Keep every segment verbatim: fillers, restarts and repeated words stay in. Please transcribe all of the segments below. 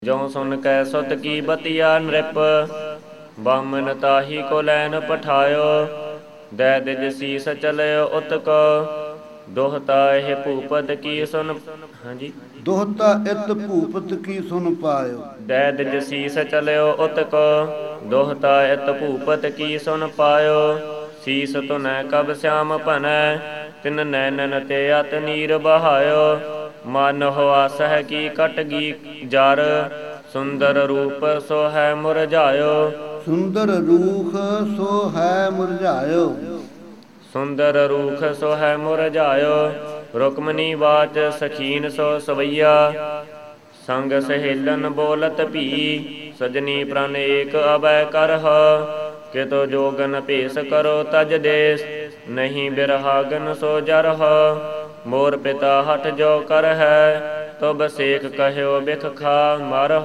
ਜਉ ਸੁਨ ਕੈ ਸੁਤ ਕੀ ਬਤੀਆ ਨ੍ਰਿਪ, ਬਾਮਨ ਤਾਹੀ ਕੋ ਲੈਨ ਪਠਾਇਓ। ਦੈ ਦਿਜ ਸੀਸ ਚਲਿਓ ਉਤ ਕੋ, ਦੋਹਤਾ ਇਹ ਭੂਪਤ ਕੀ ਸੁਨ। ਹਾਂਜੀ, ਦੋਹਤਾ ਇਤ ਭੂਪਤ ਕੀ ਸੁਨ ਪਾਇਓ। ਦੈ ਦਿਜ ਸੀਸ ਚਲਿਓ ਉਤ ਕੋ, ਦੋਹਤਾ ਇਤ ਭੂਪਤ ਕੀ ਸੁਨ ਪਾਇਓ। ਸੀਸ ਧੁਨੈ ਕਬ ਸਿਆਮ ਭਨੈ, ਤਿਨ ਨੈਣਨ ਤੇ ਅਤ ਨੀਰ ਬਹਾਇਓ। ਮਨ ਹੁਆਸਹਿ ਕੀ ਕਟਗੀ ਜਰ, ਸੁੰਦਰ ਰੂਪ ਸੋ ਹੈ ਮੁਰਝਾਇਓ। ਸੁੰਦਰ ਰੂਖ ਸੋ ਹੈ ਮੁਰਝਾਇਓ। ਸੁੰਦਰ ਰੂਖ ਸੋ ਹੈ ਮੁਰਝਾਇਓ। ਰੁਕਮਨੀ ਬਾਚ ਸਖੀਨ ਸੋ ਸਵਈਆ, ਸੰਗ ਸਹੇਲਨ ਬੋਲਤ ਭੀ। ਸਜਨੀ ਪ੍ਰਣ ਏਕ ਅਭੈ ਕਰਹ, ਕਿਤੁ ਜੋਗਨ ਭੇਸ ਕਰੋ ਤਜ ਦੇਸ। ਨਹੀਂ ਬਿਰਹਾਗਨ ਸੋ ਜਰਹ, ਮੋਰ ਪਿਤਾ ਹਠ ਜੋ ਕਰਹੈ। ਤੁਬ ਸੇਖ ਕਹਿਓ ਬਿਖ ਖਾ ਮਰਹ,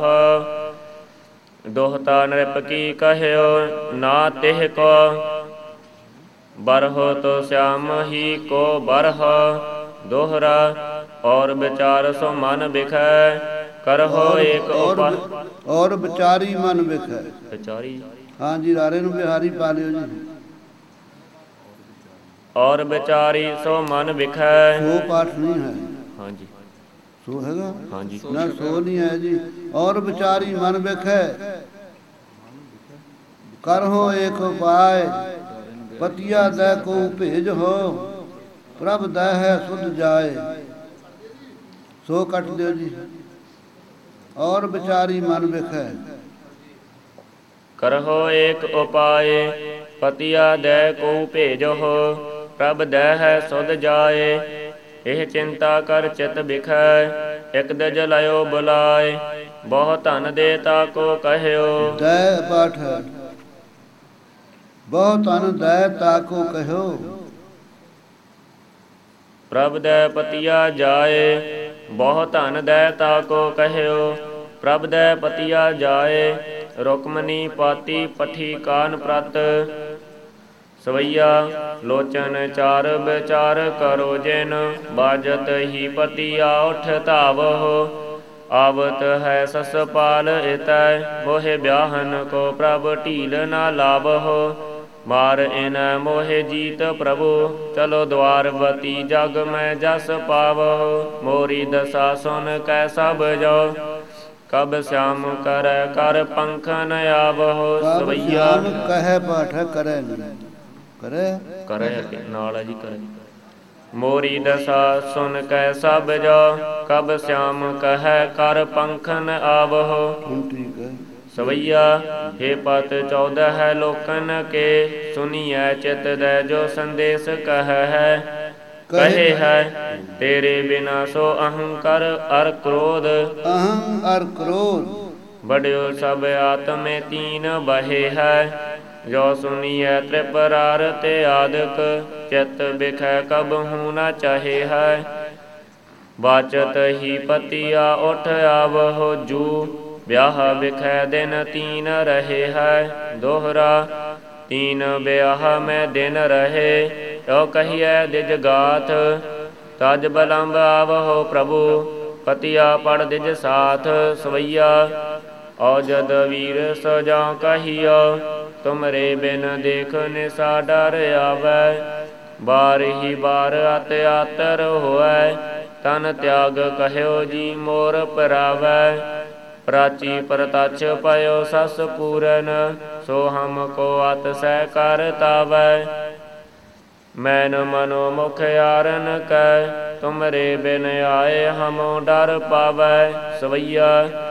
ਦੋਹਤਾ ਨ੍ਰਿਪ ਕੀ ਕਹਿਓ ਨਾ ਤਿਹ ਕੋ। ਬਰਹੁ ਤੋ ਸਿਆਮ ਹੀ ਕੋ ਬਰਹ, ਦੋਹਰਾ ਔਰ ਵਿਚਾਰ ਸੋ ਮਨ ਬਿਖੈ। ਕਰਹੁ ਏਕ ਉਪਾ ਔਰ ਵਿਚਾਰੀ ਮਨ ਵਿਖੈ। ਵਿਚਾਰੀ, ਹਾਂਜੀ, ਰਾਰੇ ਨੂੰ ਬਿਹਾਰੀ ਪਾ ਲਿਓ ਜੀ। ਔਰ ਵਿਚਾਰੀ ਸੋ ਮਨ ਵਿਖੈ। ਸੋ ਪਾਠ ਨਹੀਂ ਹੈ। ਹਾਂਜੀ, ਸੋ ਹੈਗਾ ਹਾਂਜੀ, ਨਾ, ਸੋ ਨਹੀਂ ਹੈ ਜੀ। ਔਰ ਵਿਚਾਰੀ ਮਨ ਵਿਖੈ, ਕਰਹੁ ਏਕ ਉਪਾਇ। ਪਤੀਆ ਦੈ ਕੋ ਭੇਜ ਹੋ, ਪ੍ਰਭ ਦੈ ਹੈ ਸੁਧ ਜਾਏ। ਸੋ ਕੱਟ ਦਿਓ ਜੀ। ਔਰ ਵਿਚਾਰੀ ਮਨ ਵਿਖੈ, ਕਰਹੁ ਏਕ ਉਪਾਇ। ਪਤੀਆ ਦੈ ਕੋ ਭੇਜਹੁ, ਪ੍ਰਭ ਦੈ ਹੈ ਸੁਧ ਜਾਏ। ਇਹ ਚਿੰਤਾ ਕਰ ਚਿਤ ਬਿਖੈ, ਇਕ ਦਿਜ ਲਇਓ ਬੁਲਾਏ। ਬਹੁ ਧਨ ਦੇ ਤਾ ਕੋ ਕਹਿਓ। ਦੈ ਪਾਠ ਹੈ। ਬਹੁ ਧਨ ਦੈ ਤਾ ਕੋ ਕਹਿਓ। ਪ੍ਰਭ ਦੈ ਪਤੀਆ ਜਾਏ, ਬਹੁ ਧਨ ਦੈ ਤਾ ਕੋ ਕਹਿਓ। ਪ੍ਰਭ ਦੈ ਪਤੀਆ ਜਾਏ, ਰੁਕਮਨੀ ਪਾਤੀ ਪਠੀ ਕਾਨ ਪ੍ਰਤ। ਸਵਈਆ ਲੋਚਨ ਚਾਰ ਵਿਚਾਰ ਕਰੋ ਜਿਨ, ਬਾਜਤ ਹੀ ਪਤੀਆ ਉਠ ਧਾਵਹੁ। ਆਵਤ ਹੈ ਸਸ ਪਾਲ ਇਤੈ, ਮੋਹਿ ਬਿਆਹਨ ਕੋ ਪ੍ਰਭ ਢੀਲ ਨਾ ਲਾਵਹੁ। ਮਾਰ ਇਨੈ ਮੋਹਿ ਜੀਤ ਪ੍ਰਭੁ, ਚਲੋ ਦੁਆਰਵਤੀ ਜਗ ਮੈਂ ਜਸ ਪਾਵਹੁ। ਮੋਰੀ ਦਸ਼ਾ ਸੁਨ ਕੈ ਸਭ ਜੋ, ਕਬ ਸਿਆਮ ਕਰੈ ਕਰ ਪੰਖਨ ਆਵਹੁ। ਕਬ ਸਵਈਆ ਸਿਆਮ ਕਹਿ ਪਾਠ ਹੈ, ਕਰੈ ਨਹੀਂ, ਕਰੈ ਕਰੈ ਅੱਗੇ ਨਾਲ ਹੈ ਜੀ, ਕਰੈ। ਮੋਰੀ ਦਸ਼ਾ ਸੁਨ ਕੈ ਸਭ ਜੋ, ਕਬ ਸਿਆਮ ਕਹਿ ਕਰ ਪੰਖਨ ਆਵਹੁ। ਹੁਣ ਠੀਕ ਹੈ। ਸਵਈਆ ਹੇ ਪਤ ਚੌਦਹ ਲੋਕਨ ਕੇ, ਸੁਨੀਐ ਚਿਤ ਦੈ ਜੋ ਸੰਦੇਸ ਕਹਿ ਹੈ। ਕਹੇ ਹੈ ਤੇਰੇ ਬਿਨਾ ਸੋ ਅਹੰਕਾਰ ਅਰ ਕ੍ਰੋਧ। ਅਹੰ ਅਰ ਕ੍ਰੋਧ, ਬੜਿਓ ਸਭ ਆਤਮੇ ਤੀਨ ਬਹੇ ਹੈ। ਜੋ ਸੁਨੀਐ ਤ੍ਰਿਪਰਾਰ ਤੇ ਆਦਿਕ, ਚਿਤ ਬਿਖੈ ਕਬਹੂ ਨ ਚਾਹੇ ਹੈ। ਬਾਚਤ ਹੀ ਪਤੀਆ ਉਠ ਆਵਹੁ ਜੂ, ਬਿਆਹ ਬਿਖੈ ਦਿਨ ਤੀਨ ਰਹੇ ਹੈ। ਦੋਹਰਾ ਤੀਨ ਬਿਆਹ ਮੈਂ ਦਿਨ ਰਹੇ, ਯੋ ਕਹੀਐ ਦਿਜ ਗਾਥ। ਤਜ ਬਲੰਬ ਆਵਹੁ ਪ੍ਰਭੂ, ਪਤੀਆ ਪੜ ਦਿਜ ਸਾਥ। ਸਵਈਆ ਔਜਦ ਵੀਰ ਸੋ ਜਾਉ ਕਹੀਓ, ਤੁਮਰੇ ਬਿਨ ਦੇਖ ਨਿਸਾ ਡਰ ਆਵੈ। ਬਾਰ ਹੀ ਬਾਰ ਅਤ ਆਤਰ ਹੋਐ, ਤਨ ਤਿਆਗ ਕਹਿਓ ਜੀ ਮੋਰ ਪਰਾਵੈ। ਪ੍ਰਾਚੀ ਪ੍ਰਤਛ ਪਇਓ ਸਸ ਪੂਰਨ, ਸੋ ਹਮ ਕੋ ਅਤ ਸਹਿ ਕਰ ਤਾਵੈ। ਮੈਨ ਮਨੋ ਮੁਖ ਆਰਨ ਕੈ, ਤੁਮਰੇ ਬਿਨ ਆਏ ਹਮੋ ਡਰ ਪਾਵੈ। ਸਵਈਆ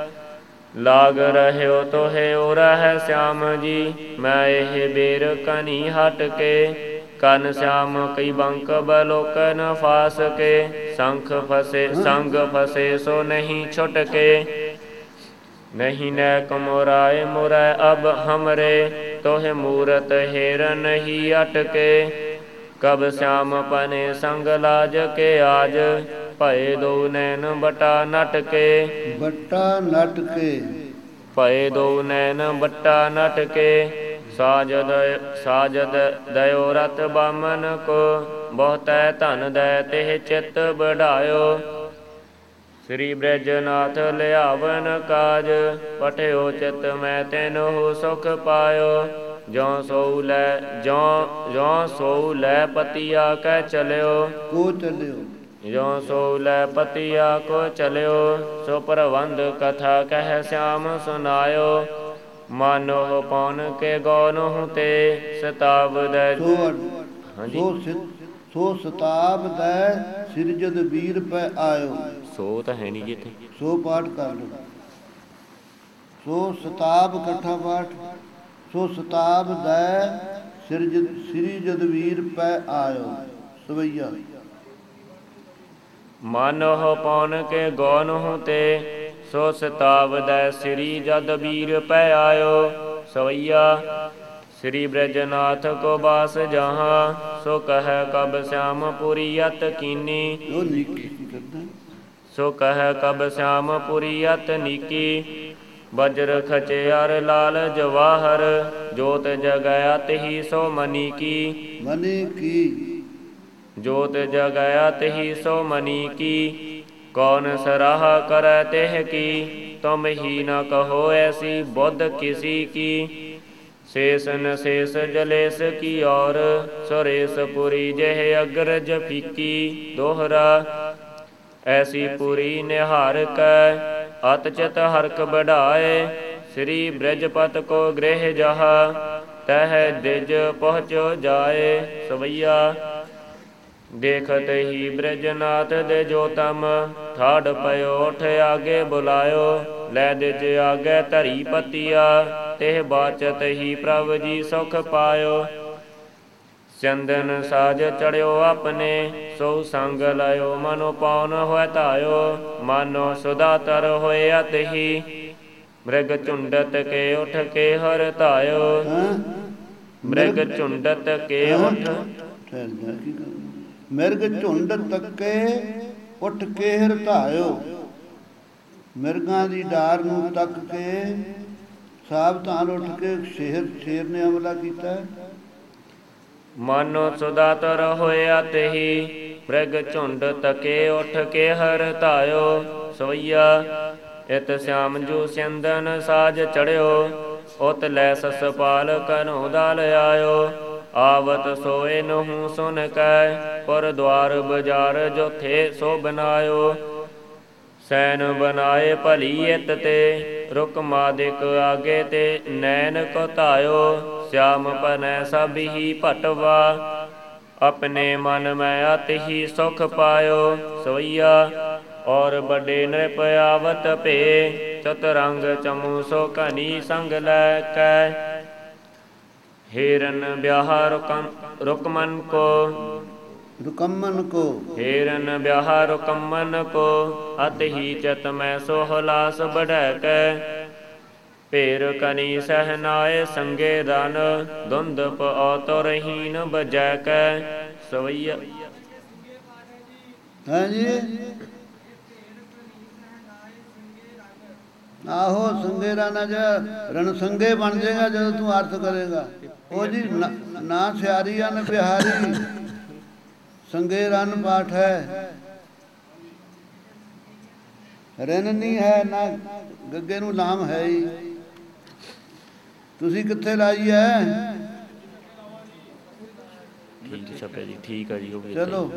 ਲਾਗ ਰਹਿਓ ਤੋਹਿ ਉਰਹਿ ਸਿਆਮ ਜੀ, ਮੈਂ ਇਹ ਬੇਰ ਕਨੀ ਹਟ ਕੇ। ਕਨ ਸਿਆਮ ਕਈ ਬੰਕ ਬਲੋਕਨ ਫਾਸ ਕੇ, ਸੰਖ ਫਸੇ ਸੰਗ ਫਸੇ ਸੋ ਨਹੀਂ ਛੁਟ ਕੇ। ਨਹੀਂ ਨੈਕ ਮੁਰਾਏ ਮੁਰੈ ਅਬ ਹਮਰੇ, ਤੋਹਿ ਮੂਰਤ ਹਿਰਨ ਹੀ ਅਟਕੇ। ਕਬ ਸਿਆਮ ਪਨੇ ਸੰਗ ਲਾਜ ਕੇ ਆਜ, ਭਏ ਦੋ ਨੈਣ ਬਟਾ ਨਟ ਕੇ। ਬੱਟਾ ਨਟ ਕੇ, ਭਏ ਦੋ ਨੈਣ ਬੱਟਾ ਨਟ ਕੇ। ਸਾਜਦ ਸਾਜਦ ਦਇਓ ਰਤ ਬਾਮਨ ਕੋ, ਬਹੁਤੈ ਧਨ ਦੈ ਤਿਹ ਚਿਤ ਬਢਾਇਓ। ਸ੍ਰੀ ਬ੍ਰਿਜਨਾਥ ਲਿਆਵਨ ਕਾਜ, ਪਠਿਓ ਚਿਤ ਮੈਂ ਤੈਨੋ ਸੁਖ ਪਾਇਓ। ਜਉ ਸੋ ਲੈ ਜਉ ਜਉ ਸੋ ਲੈ ਪਤੀਆ ਕਹਿ ਚਲਿਓ, ਕੋ ਚਲਿਓ। ਜਉ ਸੋ ਲੈ ਪਤੀਆ ਕੋ ਚਲਿਓ, ਸੋ ਪ੍ਰਬੰਧ ਕਥਾ ਕਹਿ ਸਿਆਮ ਸੁਨਾਇਓ। ਮਾਨੋ ਪਉਨ ਕੇ ਗੌਨਹੁ ਤੇ, ਸਤਾਵਦੈ ਸੋ ਹਾਂਜੀ ਸੋ ਸਿ- ਸੋ ਸਤਾਬ ਦੈ ਸਿਰਜਦ ਵੀਰ ਪੈ ਆਇਓ। ਸੋ ਤਾਂ ਹੈ ਨਹੀਂ ਜੀ ਇੱਥੇ। ਸੋ ਪਾਠ ਕਰ ਲਓ। ਸੋ ਸਤਾਬ ਇਕੱਠਾ ਪਾਠ। ਸੋ ਸਤਾਬ ਦੈ ਸਿਰਜਦ ਸ੍ਰੀ ਜਦਵੀਰ ਪੈ ਆਇਓ। ਸਵਈਆ। ਮਾਨੋ ਪਉਨ ਕੇ ਗੌਨਹੁ ਤੇ, ਸੋ ਸਤਾਵਦੈ ਸ੍ਰੀ ਜਦ ਵੀਰ ਪੈ ਆਇਓ। ਸਵਈਆ। ਸ੍ਰੀ ਬ੍ਰਿਜਨਾਥ ਕੋ ਬਾਸ ਜਹਾਂ, ਸੋ ਕਹਿ ਕਬ ਸਿਆਮ ਪੁਰੀ ਅਤ ਕੀਨੀ। ਉਹ ਨੀਕੀ ਕੀ ਕਰਦਾ। ਸੋ ਕਹਿ ਕਬ ਸਿਆਮ ਪੁਰੀ ਅਤ ਨੀਕੀ। ਬਜਰ ਖਚਿਆਰ ਲਾਲ ਜਵਾਹਰ, ਜੋਤ ਜਗੈ ਤਹੀ ਸੋ ਮਨੀ ਕੀ। ਮਨੀ ਕੀ। ਜੋਤ ਜਗੈ ਤਹੀ ਸੋ ਮਨੀ ਕੀ। ਕੌਣ ਸਰਾਹ ਕਰੈ ਤਿਹ ਕੀ, ਤੁਮ ਹੀ ਨ ਕਹੋ ਐਸੀ ਬੁੱਧ ਕਿਸੀ ਕੀ। ਸ਼ੇਸ ਨਸ਼ੇਸ ਜਲੇਸ ਕੀ ਔਰ, ਸੁਰੇਸ ਪੁਰੀ ਜਿਹ ਅਗਰਜ ਫੀਕੀ। ਦੋਹਰਾ। ਐਸੀ ਪੁਰੀ ਨਿਹਾਰ ਕੈ, ਅਤ ਚਿਤ ਹਰਖ ਬਢਾਏ। ਸ੍ਰੀ ਬ੍ਰਿਜਪਤ ਕੋ ਗ੍ਰਹਿ ਜਹਾ, ਤਹ ਦਿਜ ਪਹੁੰਚੋ ਜਾਏ। ਸਵਈਆ। ਦੇਖਤ ਹੀ ਬ੍ਰਿਜਨਾਥ ਦੇ ਜੋਤਮ, ਠਾੜ ਪਇਓ ਉਠ ਆਗੇ ਬੁਲਾਇਓ। ਲੈ ਦਿਜ ਆਗੇ ਧਰੀ ਪਤੀਆ, ਤਿਹ ਬਾਚਤ ਹੀ ਪ੍ਰਭ ਜੀ ਸੁਖ ਪਾਇਓ। ਚੰਦਨ ਸਾਜ ਚੜਿਓ ਆਪਣੇ, ਸੋ ਸੰਗ ਲਾਇਓ ਮਨੋ ਪਾਉਨ ਹੋਇ ਧਾਇਓ। ਮਾਨੋ ਸੁਦਾਤਰ ਹੋਏ ਅਤਹੀ, ਮ੍ਰਿਗ ਝੁੰਡਤ ਕੇ ਉਠ ਕੇ ਹਰ ਧਾਇਓ। ਮ੍ਰਿਗ ਝੁੰਡਤ ਕੇ ਉਠ ਮਿਰਗ ਝੁੰਡ ਤੱਕੇ ਉੱਠ ਕੇ ਹਰਧਾਇਓ। ਮਿਰਗਾਂ ਦੀ ਡਾਰ ਨੂੰ ਤੱਕ ਕੇ ਸਾਵਧਾਨ ਉੱਠ ਕੇ ਸ਼ੇਰ ਸ਼ੇਰ ਨੇ ਹਮਲਾ ਕੀਤਾ। ਮਾਨੋ ਸੁਦਾਤਰ ਹੋਇਆ ਤਹੀ, ਮ੍ਰਿਗ ਝੁੰਡ ਤਕੇ ਉਠ ਕੇ ਹਰ ਧਾਇਓ। ਸਵਈਆ। ਇਤ ਸਿਆਮ ਜੂ ਸਿੰਦਨ ਸਾਜ ਚੜਿਓ, ਉਤ ਲੈ ਸਸਪਾਲ ਕਨੋ ਦਲ ਆਇਓ। ਆਵਤ ਸੋਏ ਨਹੁ ਸੁਨ ਕੈ, ਪੁਰ ਦੁਆਰ ਬਜ਼ਾਰ ਜੋਥੇ ਸੋ ਬਨਾਇਓ। ਸੈਨ ਬਨਾਏ ਭਲੀ ਇਤ ਤੇ, ਰੁਕ ਮਾਦਿਕ ਆਗੇ ਤੇ ਨੈਨ ਕੋ ਧਾਇਓ। ਸਿਆਮ ਪਨੈ ਸਭ ਹੀ ਭਟਵਾ, ਆਪਣੇ ਮਨ ਮੈਂ ਅਤ ਹੀ ਸੁਖ ਪਾਇਓ। ਸਵਈਆ। ਔਰ ਵੱਡੇ ਨ੍ਰਿਪ ਆਵਤ ਭੇ, ਚਤੁਰੰਗ ਚਮੂ ਸੋ ਘਨੀ ਸੰਗ ਲੈ ਕੈ। ਹਿਰਨ ਵਿਆਹ ਰੁਕਮ ਰੁਕਮਨ ਕੋ, ਰੁਕਮਨ ਕੋ। ਹਿਰਨ ਵਿਆਹ ਰੁਕਮਨ ਕੋ, ਅਤ ਹੀ ਚਿਤ ਮੈਂ ਸੋ ਹਲਾਸ ਬਢੈ ਕੈ। ਭੇਰ ਕਨੀ ਸਹਿਨਾਏ ਸੰਗੇ ਰਨ, ਧੁੰਦਪ ਔਤਰਹੀਨ ਬਜੈ ਕੈ। ਸਵਈਆ। ਹਾਂਜੀ। ਆਹੋ ਸੰਗੇ ਰਾਨਾ ਜ ਰਣ ਸੰਗੇ ਬਣ ਜਾਏਗਾ ਜਦੋਂ ਤੂੰ ਅਰਥ ਕਰੇਗਾ। ਉਹ ਜੀ ਨਾ ਸਿਆਰੀ ਅਨ ਬਿਹਾਰੀ, ਸੰਗੇ ਰਨ ਪਾਠ ਹੈ। ਰਿਨ ਨਹੀਂ ਹੈ ਨਾ ਗੱਗੇ ਨੂੰ ਲਾਮ ਹੈ ਹੀ। ਤੁਸੀਂ ਕਿੱਥੇ ਲਾਈ ਹੈ? ਠੀਕ ਛਪਿਆ ਜੀ। ਠੀਕ ਆ ਜੀ। ਉਹ ਚਲੋ।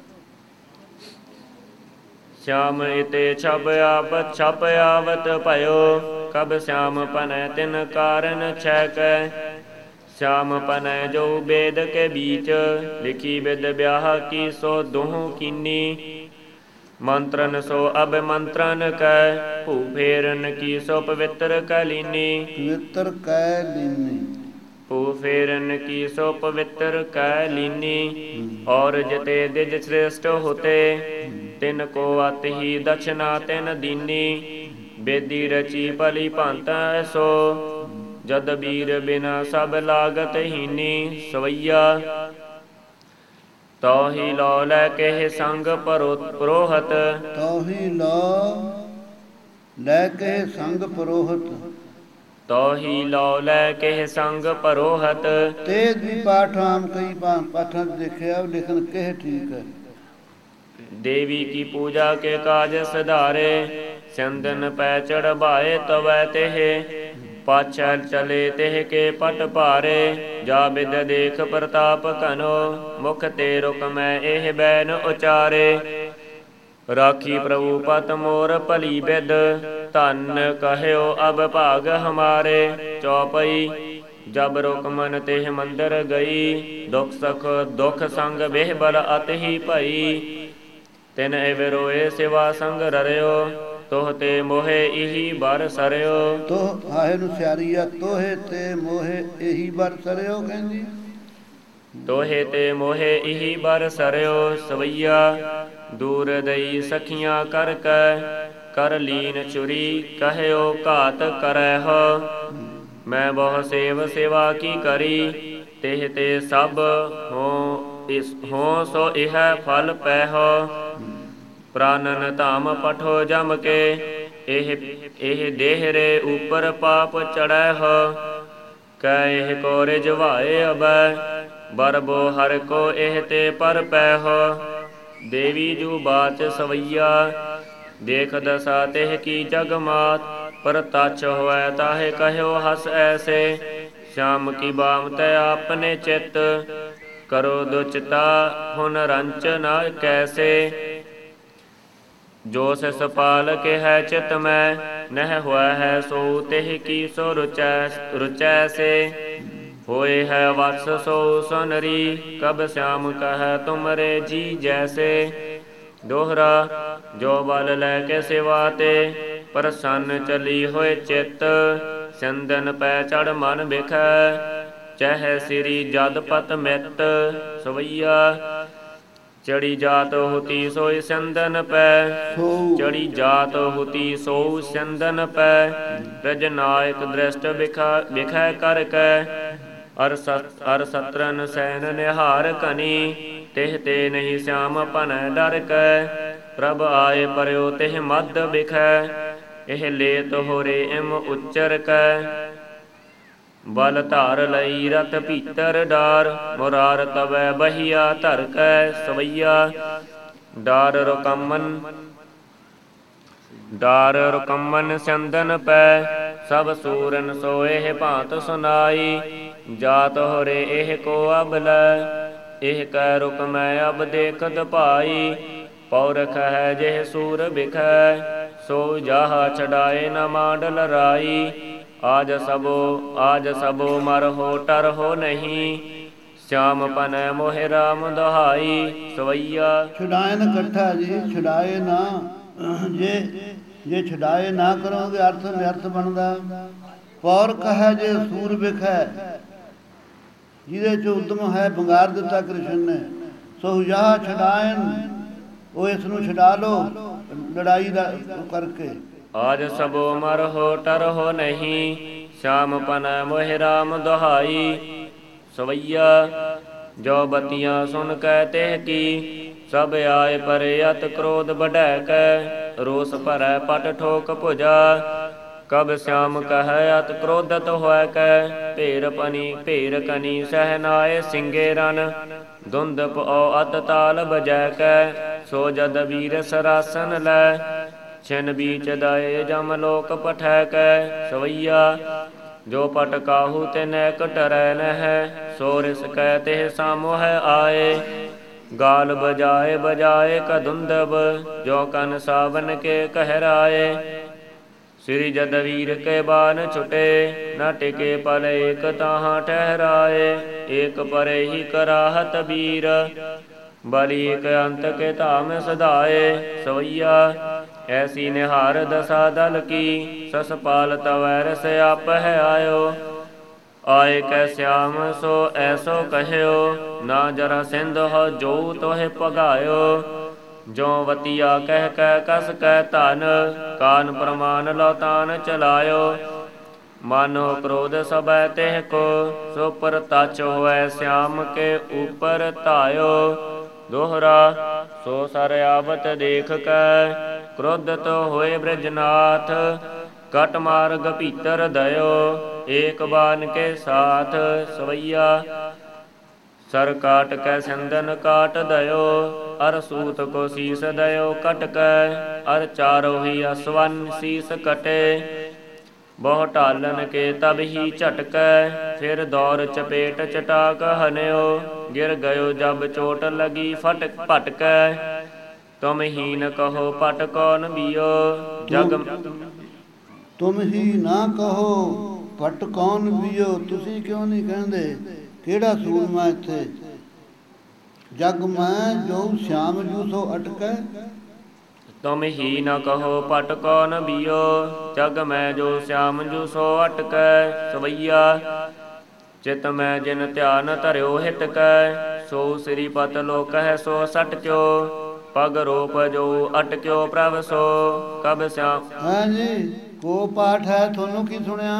ਸ਼ਿਆਮ ਇਤੇ ਛਪ ਆਵਤ ਛਪ ਆਵਤ ਭਇਓ, ਕਬ ਸ਼ਿਆਮ ਪਨੈ ਤਿਨ ਕਾਰਨ ਛੈ ਕੈ। ਸ਼ਿਆਮ ਪਨੈ ਜੋ ਬੇਦ ਕੇ ਬੀਚ, ਲਿਖੀ ਬਿਦ ਵਿਆਹ ਕੀ ਸੋ ਦੁਹੁ ਕੀਨੀ। ਮੰਤਰਨ ਸੋ ਅਬ ਮੰਤਰਨ ਕੈ, ਭੂ ਫੇਰਨ ਕੀ ਸੋ ਪਵਿੱਤਰ ਕੈ ਲੀਨੀ। ਪਵਿੱਤਰ ਕੈ ਲੀਨੀ। ਭੂ ਫੇਰਨ ਕੀ ਸੋ ਪਵਿੱਤਰ ਕੈ ਲੀਨੀ। ਔਰ ਜਿਤੇ ਦਿਜ ਸ੍ਰੇਸ਼ਟ ਹੋਤੇ, ਤਿਨ ਕੋ ਅਤ ਹੀ ਦਛਨਾ ਤਿਨ ਦੀਨੀ। ਬੇਦੀ ਰਚੀ ਭਲੀ ਭੰਤ ਐਸੋ, ਜਦ ਬੀਰ ਬਿਨਾ ਸਭ ਲਾਗਤ ਹੀਨੀ। ਸਵਈਆ। ਤੋ ਹੀ ਲੋ ਲੈ ਕੇ ਸੰਗ ਪਰੋ ਪਰੋਹਤ, ਤੋ ਹੀ ਲੋ ਲੈ ਕੇ ਸੰਗ ਪਰੋਹਤ। ਤੋ ਹੀ ਲੋ ਲੈ ਕੇ ਸੰਗ ਪਰੋਹਤ। ਤੇਜ ਵੀ ਪਾਠ ਆਮ ਕਈ ਪਾਠਾਂ 'ਚ ਦੇਖਿਆ ਲਿਖਣ ਕਿਹ ਠੀਕ ਹੈ। देवी की पूजा के काज सधारे, चंदन पै चढ़बाए तवै तेह, पाछै चले तेह के पट भारे, जा बिद देख प्रताप घनो, मुख ते रुक मैं एह बैन उचारे। राखी प्रभु पत मोर भली बिद, धन कहयो अब भाग हमारे। चौपई जब रुक मन तेह मंदिर गई, दुख सख दुख संग बेहबल अत ही भई। तिन एव रोए सिवा संग ररियो, ਤੋਹ ਤੇ ਮੋਹੇ ਇਹੀ ਬਰ ਸਰਿਓ। ਤੋਹ ਆਹੇ ਨੂੰ ਸਿਆਰੀ ਆ, ਤੋਹੇ ਤੇ ਮੋਹੇ ਇਹੀ ਬਰ ਸਰਿਓ ਕਹਿੰਦੀ। ਤੋਹੇ ਤੇ ਮੋਹੇ ਇਹੀ ਬਰ ਸਰਿਓ, ਸਵਈਆ ਦੂਰ ਦਈ ਸਖੀਆਂ ਕਰ ਕੈ, ਕਰ ਲੀਨ ਚੁਰੀ ਕਹਿਓ ਘਾਤ ਕਰੈ ਹੋ। ਮੈਂ ਬਹੁ ਸੇਵ ਸੇਵਾ ਕੀ ਕਰੀ, ਤਿਹ ਤੇ ਸਭ ਹੋ ਇਸ ਹੋ ਸੋ ਇਹ ਫਲ ਪੈ ਹੋ। ਪ੍ਰਾਨਨ ਧਾਮ ਪਠੋ ਜਮ ਕੇ, ਇਹ ਇਹ ਦੇਹਰੇ ਉਪਰ ਪਾਪ ਚੜੈ ਹੋ। ਕੈ ਇਹ ਕੋਰਿ ਜਵਾਏ ਅਬੈ, ਬਰਬੋ ਹਰ ਕੋ ਇਹ ਤੇ ਪਰ ਪੈ ਹੋ। ਦੇਵੀ ਜੂ ਬਾਚ ਸਵਈਆ, ਦੇਖ ਦਸਾ ਤਿਹ ਕੀ ਜਗ ਮਾਤ, ਪਰ ਤਛ ਹੋਇ ਤਾਹੇ ਕਹਿਓ ਹਸ ਐਸੇ। ਸ਼ਾਮ ਕੀ ਬਾਮ ਤੈ ਆਪਨੇ ਚਿਤ, ਕਰੋ ਦੁਚਿਤਾ ਹੁਨ ਰੰਚ ਨਾ ਕੈਸੇ। ਜੋ ਸਿਸ ਪਾਲ ਕੇ ਹੈ ਚਿਤ ਮੈਂ, ਨਹਿ ਹੋਇ ਹੈ ਸੋ ਤਿਹ ਕੀ ਸੋ ਰੁਚੈ ਰੁਚੈ ਸੇ। ਹੋਏ ਹੈ ਵਸ ਸੋ ਸੁਨਰੀ, ਕਬ श्याम ਕਹਿ ਤੁਮਰੇ ਜੀ ਜੈਸੇ। ਦੋਹਰਾ ਜੋ ਬਲ ਲੈ ਕੇ ਸਿਵਾ ਤੇ, ਪ੍ਰਸੰਨ ਚਲੀ ਹੋਏ ਚਿਤ। ਚੰਦਨ ਪੈ ਚੜ ਮਨ ਬਿਖੈ, ਚਹਿ ਸਿਰੀ ਜਦ ਪਤ ਮਿਤ। ਸਵਈਆ ਚੜੀ ਜਾਤ ਹੋਤੀ ਸੋਇ ਚੰਦਨ ਪੈ, ਚੜੀ ਜਾਤ ਹੋਤੀ ਸੋ ਚੰਦਨ ਪੈ। ਰਜ ਨਾਇਕ ਦ੍ਰਿਸ਼ਟ ਬਿਖਾ ਬਿਖੈ ਕਰ ਕੈ, ਅਰ ਅਰ ਸਤਰਨ ਸੈਨ ਨਿਹਾਰ ਕਨੀ। ਤਿਹ ਤੇ ਨਹੀਂ श्याम ਭਨੈ ਡਰ ਕੈ, ਪ੍ਰਭ ਆਏ ਪਰਿਓ ਤਿਹ ਮਦ ਬਿਖੈ। ਇਹ ਲੇਤ ਹੋਰੇ ਇਮ ਉਚਰ ਕੈ, ਬਲ ਧਾਰ ਲਈ ਰਤ ਭੀਤਰ ਡਾਰ। ਮੁਰਾਰ ਤਵੈ ਬਹੀਆ ਧਰ ਕੈ, ਸਵਈਆ ਡਾਰ ਰੁਕਮਨ ਡਾਰ ਰੁਕਮਨ ਚੰਦਨ ਪੈ। ਸਭ ਸੂਰਨ ਸੋਏ ਭਾਂਤ ਸੁਨਾਈ, ਜਾਤ ਹੋਰੇ ਇਹ ਕੋ ਅਬਲੈ। ਇਹ ਕੈ ਰੁਕ ਮੈਂ ਅਬ ਦੇਖਤ ਭਾਈ, ਪੌਰਖ ਹੈ ਜਿਹ ਸੂਰ ਬਿਖੈ। ਸੋ ਜਾਹਾ ਛਡਾਏ ਨ ਮਾਂਡਲ ਰਾਈ, ਆਜ ਸਭੋ ਆਜ ਸਭੋ ਮਰ ਹੋ ਟਰ ਹੋ ਨਹੀਂ। श्याम पन मोहि राम दुहाई, सवैया ਛੁਡਾਏ ਨਾ ਇਕੱਠਾ ਜੀ, ਛੁਡਾਏ ਨਾ। ਜੇ ਜੇ ਛੁਡਾਏ ਨਾ ਕਰੋਗੇ ਅਰਥ ਨਿਰਥ ਬਣਦਾ। ਪੌਰ ਕਹੈ ਜੇ ਸੂਰ ਬਿਖੈ, ਜਿਹਦੇ ਚ ਉਦਮ ਹੈ ਬੰਗਾਰ ਦਿੱਤਾ ਕ੍ਰਿਸ਼ਨ ਨੇ। ਸੋ ਯਾ ਛੁਡਾਇਨ, ਉਹ ਇਸ ਨੂੰ ਛੁਡਾ ਲੋ ਲੜਾਈ ਦਾ ਕਰਕੇ। ਆਜ ਸਭੋ ਮਰ ਹੋ ਟਰ ਹੋ ਨਹੀਂ, श्याम पन मोहि राम दुहाई। ਸਵਈਆ ਜੋ ਬਤੀਆਂ ਸੁਨ ਕੈ ਤਿਹ ਕੀ, ਸਭ ਆਏ ਪਰੇ ਅਤ ਕ੍ਰੋਧ ਬਢੈ ਕੈ। ਰੋਸ ਭਰੈ ਪਟ ਠੋਕ ਭੁਜਾ, ਕਬ श्याम ਕਹੈ ਅਤ ਕ੍ਰੋਧਤ ਹੋਇ ਕੈ। ਭੇਰ ਪਨੀ ਭੇਰ ਕਨੀ ਸਹਿਨਾਏ ਸਿੰਘੇ ਰਨ, ਧੁੰਦਪ ਓ ਅਤ ਤਾਲ ਬਜੈ ਕੈ। ਸੋ ਜਦ ਵੀਰ ਸਰਾਸਨ ਲੈ, ਛਿਨ ਬੀਚ ਦਾਏ ਜਮ ਲੋਕ ਪਠੈ ਕੈ। ਸਵਈਆ ਜੋ ਪਟ ਕਾਹੂ ਤਿਨੈ ਕਟਰੈ ਨਹਿ, ਸੋ ਰਿਸ ਕੈ ਤਿਹ ਸਾਮੋ ਹੈ ਆਏ। ਗਾਲ ਬਜਾਏ ਬਜਾਏ ਕਦੁੰਦਬ, ਜੋ ਕਨ ਸਾਵਨ ਕੇ ਕਹਿਰਾਏ। ਸ੍ਰੀ ਜਦ ਵੀਰ ਕੇ ਬਾਨ ਛੁਟੇ, ਨ ਟਿਕੇ ਪਲ ਏਕ ਤਾਹਾਂ ਠਹਿਰਾਏ। ਏਕ ਪਰੇ ਹੀ ਕਰਾਹਤ ਵੀਰ, ਬਲੀ ਏਕ ਅੰਤ ਕੇ ਧਾਮ ਸਦਾਏ। ਸਵਈਆ ਐਸੀ ਨਿਹਾਰ ਦਸਾ ਦਲ ਕੀ, ਸਸ ਪਾਲ ਤਵੈ ਰਸ ਆਪ ਹੈ ਆਇਓ। ਆਏ ਕੈ श्याम ਸੋ ਐਸੋ ਕਹਿਓ, ਨਾ ਜਰਾ ਸਿੰਧ ਹੋ ਜੋ ਤੋਹਿ ਭਗਾਇਓ। ਜੋ ਵਤੀਆ ਕਹਿ ਕੈ ਕਸ ਕੈ ਧਨ, ਕਾਨ ਪ੍ਰਮਾਨ ਲੋ ਤਾਨ ਚਲਾਇਓ। ਮਾਨੋ ਕ੍ਰੋਧ ਸਭੈ ਤਿਹ ਕੋ, ਸੋ ਪਰ ਤਚ ਹੋਇ श्याम ਕੇ ਉਪਰ ਧਾਇਓ। ਦੋਹਰਾ ਸੋ ਸਰ ਆਵਤ ਦੇਖ ਕੈ, ਕ੍ਰੋਧਤ ਹੋਏ ਬ੍ਰਿਜਨਾਥ। ਕਟ ਮਾਰਗ ਭੀਤਰ ਦਇਓ, ਏਕ ਬਾਨ ਕੇ ਸਾਥ। ਸਵਈਆ सर काट कै संदन काट दयो, अर सूत को शीस दयो कटकै, अर चारो ही असवन शीस कटे। बहु ढालन के तब ही झटकै, फिर दौर चपेट चटाक हन्यो, गिर गयो जब चोट लगी फट फटकै। तुम हीन कहो पट कौन बियो, जग ਤੁਮ ਹੀ ਨਾ ਕਹੋ ਪਟ ਕੌਣ ਬੀਓ। ਤੁਸੀਂ ਕਿਉਂ ਨਹੀਂ ਕਹਿੰਦੇ ਕਿਹੜਾ ਸੂਰਮਾ ਇੱਥੇ। ਜਗ ਮੈਂ ਜੋ ਸ਼ਾਮ ਜੂ ਸੋ ਅਟਕੈ। ਤੁਮ ਹੀ ਨ ਕਹੋ ਪਟ ਕੌਨ ਬਿਓ, ਜਗ ਮੈਂ ਜੋ ਸ਼ਾਮ ਜੂ ਸੋ ਅਟਕੈ। ਸਵਈਆ ਚਿਤ ਮੈਂ ਜਿਨ ਧਿਆਨ ਧਰਿਓ ਹਿਟਕੈ, ਸੋ ਸ੍ਰੀ ਪਤ ਲੋ ਕਹਿ ਸੋ ਸਟਕਿਓ। ਪਗ ਰੂਪ ਜੋ ਅਟਕਿਓ ਪ੍ਰਭ ਸੋ, ਕਬ ਸਿਆਮ। ਹਾਂਜੀ ਕੋ ਪਾਠ ਹੈ ਤੁਹਾਨੂੰ ਕੀ ਸੁਣਿਆ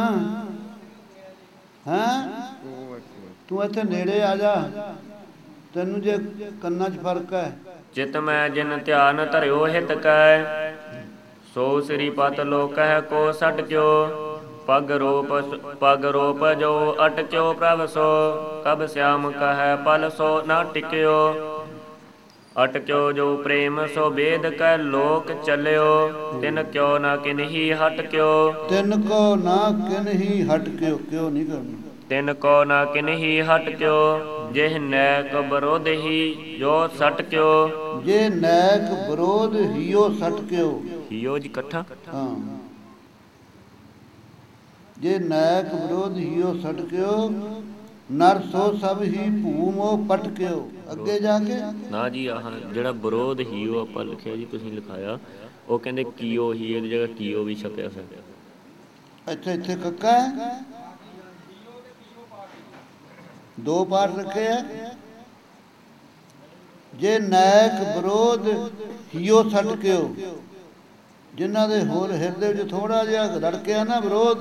ਹੈਂ। ਤੂੰ ਇੱਥੇ ਨੇੜੇ ਆ ਜਾ, ਤੈਨੂੰ ਜੇ ਕੰਨਾਂ 'ਚ ਫਰਕ ਹੈ। ਚਿਤ ਮੈਂ ਜਿਨ ਧਿਆਨ ਧਰਿਓ ਹਿਤਕੈ, ਸੋ ਸ੍ਰੀ ਪਤ ਲੋ ਕਹਿ ਕੋ ਸਟਕਿਓ। ਪਗ ਰੂਪ ਪਗ ਰੂਪ ਜੋ ਅਟਕਿਓ ਪ੍ਰਭ ਸੋ, ਕਬ ਸਿਆਮ ਕਹਿ ਪਲ ਸੋ ਨਾ ਟਿਕਿਓ। ਅਟਕਿਓ ਜੋ ਪ੍ਰੇਮ ਸੋ ਵੇਦ ਕੈ ਲੋਕ ਚੱਲਿਓ, ਤਿਨ ਕਿਉ ਨਾ ਕਿਨਹੀ ਹਟਕਿਓ। ਤਿਨ ਕੋ ਨਾ ਕਿਨਹੀ ਹਟਕਿਓ, ਕਿਉਂ ਨਹੀਂ ਕਰਨਾ। ਤਿਨ ਕੋ ਨਾ ਕਿਨਹੀ ਹਟਕਿਓ, ਜਿਹ ਨੈਕ ਵਿਰੋਧ ਹੀ ਜੋ ਸਟਕਿਓ। ਜੇ ਨੈਕ ਵਿਰੋਧ ਹੀਓ ਸਟਕਿਓ। ਹੀਓ ਜੀ ਇਕੱਠਾ। ਹਾਂ ਜੇ ਨੈਕ ਵਿਰੋਧ ਹੀਓ ਸਟਕਿਓ, ਨਰ ਸੋ ਸਭ ਹੀ ਭੂਮੋ ਪਟਕਿਓ। ਅੱਗੇ ਜਾ ਕੇ ਨਾ ਜੀ ਆਹ ਜਿਹੜਾ ਵਿਰੋਧ ਹੀ ਉਹ ਆਪਾਂ ਲਿਖਿਆ ਜੀ, ਤੁਸੀਂ ਲਿਖਾਇਆ ਉਹ ਕਹਿੰਦੇ ਕੀਓ ਹੀ, ਇਹਦੀ ਜਗ੍ਹਾ ਕੀਓ ਵੀ ਛਪਿਆ ਫਿਰ। ਇੱਥੇ ਇੱਥੇ ਕੱਕਾ ਹੈ, ਦੋ ਪਾਠ ਰੱਖੇ ਆ। ਜੇ ਨੈਕ ਵਿਰੋਧ ਹੀਓ ਸਟਕਿਓ, ਜਿਨ੍ਹਾਂ ਦੇ ਹੋਰ ਹਿਰਦੇ ਵਿੱਚ ਥੋੜਾ ਜਿਹਾ ਰੜਕਿਆ ਨਾ ਵਿਰੋਧ,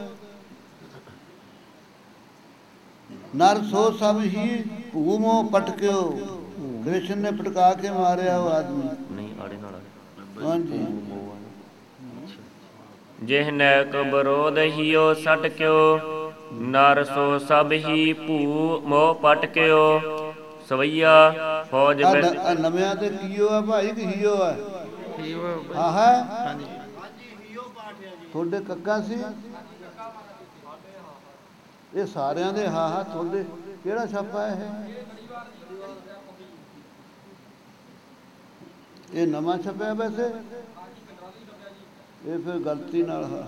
ਨਰ ਸੋ ਸਭ ਹੀ ਭੂਮੋ ਪਟਕਿਓ। ਕ੍ਰਿਸ਼ਨ ਨੇ ਪਟਕਾ ਕੇ ਮਾਰਿਆ ਉਹ ਆਦਮੀ। ਨਹੀਂ ਆੜੇ ਨਾਲ। ਹਾਂਜੀ ਜਿਹ ਨੈਕ ਵਿਰੋਧ ਹੀਓ ਸਟਕਿਓ, ਨਰ ਸੋ ਸਭ ਹੀ ਭੂ ਮੋ ਪਟਕਿਓ। ਸਵਈਆ ਫੌਜ ਨਵਿਆਂ ਤੇ ਕੀਓ ਆ ਭਾਈ ਕਿ ਹੀਓ ਆ। ਹਾਂ ਹੈ ਤੁਹਾਡੇ ਕੱਕਾ ਸੀ ਇਹ ਸਾਰਿਆਂ ਦੇ। ਹਾਂ ਹਾਂ ਤੁਹਾਡੇ ਕਿਹੜਾ ਛਾਪਾ ਇਹ ਇਹ ਨਵਾਂ ਛਪਿਆ ਵੈਸੇ, ਇਹ ਫਿਰ ਗਲਤੀ ਨਾਲ। ਹਾਂ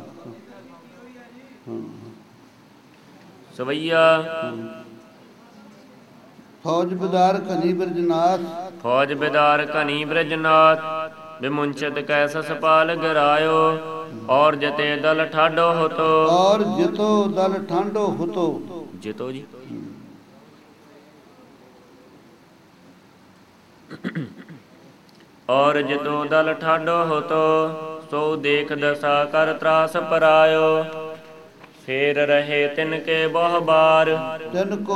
ਸਵਈਆ ਫੌਜ ਬਿਦਾਰ ਘਨੀ ਬ੍ਰਜਨਾਥ, ਫੌਜ ਬਿਦਾਰ ਘਨੀ ਬ੍ਰਜਨਾਥ। ਵਿਮੁੰਚਤ ਕੈ ਸਸਪਾਲ ਗਰਾਇਓ, ਔਰ ਜਤੇ ਦਲ ਠਾਡੋ ਹੋਤੋ। ਔਰ ਜਿਤੋ ਦਲ ਠਾਡੋ ਹੋਤੋ। ਜਿਤੋ ਜੀ ਔਰ ਜਿਤੋ ਦਲ ਠਾਡੋ ਹੋਤੋ, ਸੋ ਦੇਖ ਦਸਾ ਕਰ ਤਰਾਸ ਪਰਾਇਓ। ਫੇਰ ਰਹੇ ਤਿਨ ਕੇ ਬਹੁ ਬਾਰ, ਤਿਨ ਕੋ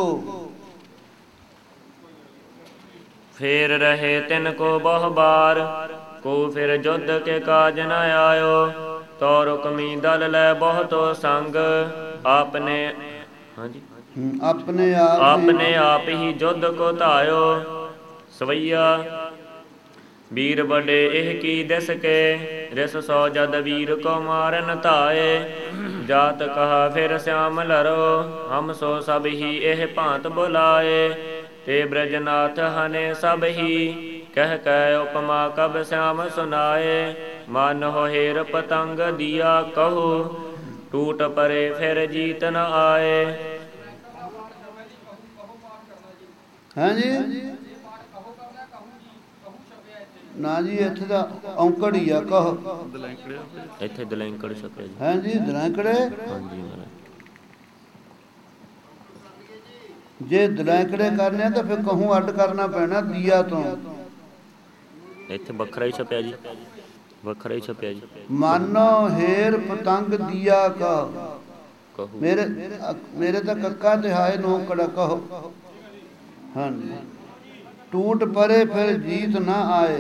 ਫੇਰ ਰਹੇ ਤਿਨ ਕੋ ਬਹੁ ਬਾਰ। ਕੋ ਫਿਰ ਜੁਧ ਕੇ ਕਾਜ ਨ ਆਇਓ, ਤੋ ਰੁਕਮੀ ਦਲ ਲੈ ਬਹੁਤੋ ਸੰਗ। ਆਪਨੇ ਹਾਂਜੀ ਆਪਣੇ ਆਪ ਆਪਣੇ ਆਪ ਹੀ ਜੁਧ ਕੋ ਧਾਇਓ। ਸਵਈਆ ਵੀਰ ਬੜੇ ਇਹ ਕੀ ਦਿਸ ਕੇ, ਰਿਸ ਸੋ ਜਦ ਵੀਰ ਕੋ ਮਾਰਨ ਧਾਏ। ਜਾਤ ਕਹਾ ਫਿਰ ਸਿਆਮ ਲਰੋ, ਹਮ ਸੋ ਸਭ ਹੀ ਇਹ ਭਾਂਤ ਬੁਲਾਏ। ਤੇ ਬ੍ਰਜਨਾਥ ਹਨੇ ਸਭ ਹੀ, ਕਹਿ ਕੈ ਉਪਮਾ ਕਬ ਸਿਆਮ ਸੁਨਾਏ। ਮਨ ਹੋ ਹੇਰ ਪਤੰਗ ਦੀਆ ਕਹੋ, ਟੂਟ ਪਰੇ ਫਿਰ ਜੀਤ ਨ ਆਏ। ਹਾਂਜੀ ਨਾ ਜੀ ਇੱਥੇ ਦਾ ਔਂਕੜ ਹੀ ਆ। ਕਹੋ ਇੱਥੇ ਦਲੈਂਕੜ ਛਪਿਆ ਜੀ। ਹਾਂਜੀ ਦਲੈਂਕੜੇ। ਹਾਂਜੀ ਮਹਾਰਾਜ ਜੇ ਦਲੈਂਕੜੇ ਕਰਨੇ ਤਾਂ ਫਿਰ ਕਹੂੰ ਅੱਡ ਕਰਨਾ ਪੈਣਾ ਦੀਆ ਤੋਂ। ਇੱਥੇ ਵੱਖਰਾ ਹੀ ਛਪਿਆ ਜੀ, ਵੱਖਰਾ ਹੀ ਛਪਿਆ ਜੀ। ਮਾਨੋ ਹੇਰ ਪਤੰਗ ਦੀਆ ਕਹੋ। ਮੇਰੇ ਮੇਰੇ ਤਾਂ ਕੱਕਾ ਤੇ ਹਾਏ ਨੋ ਕੜਾ ਕਹੋ। ਹਾਂਜੀ ਟੂਟ ਪਰੇ ਫਿਰ ਜੀਤ ਨਾ ਆਏ।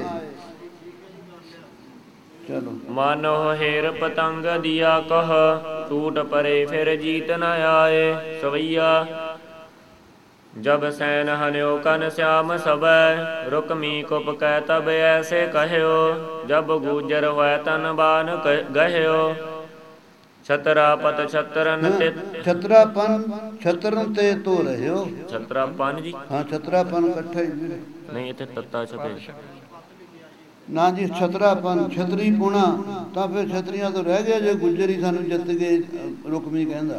ਚਲੋ ਮਾਨੋ ਹੇਰ ਪਤੰਗ ਦੀਆ ਕਹ, ਟੂਟ ਪਰੇ ਫਿਰ ਜੀਤ ਨ ਆਏ। ਸਵਈਆ जब सैन हन्यो कन श्याम सबै, रुकमी कुप कै तब ऐसे कह्यो। जब गुजर हुए तन बान गह्यो, छतरापत छतरन ते। ਛਤਰਾਪਨ ਛਤਰਨ ਤੇ ਤੋ ਰਹਿਓ। ਛਤਰਾਪਨ ਜੀ, ਹਾਂ ਛਤਰਾਪਨ ਇਕੱਠਾ ਹੀ ਵੀਰੇ। ਨਹੀਂ ਇੱਥੇ ਤੱਤਾ ਛਪੇ ਨਾ ਜੀ ਛਤਰਾਪਨ ਛਤਰੀ ਪੁਣਾ ਤਾਂ ਫਿਰ ਛਤਰੀਆਂ ਤੋਂ ਰਹਿ ਗਿਆ ਜੇ ਗੁੱਜਰ ਹੀ ਸਾਨੂੰ ਜਿੱਤ ਗਏ ਰੁਕਮੀ ਕਹਿੰਦਾ।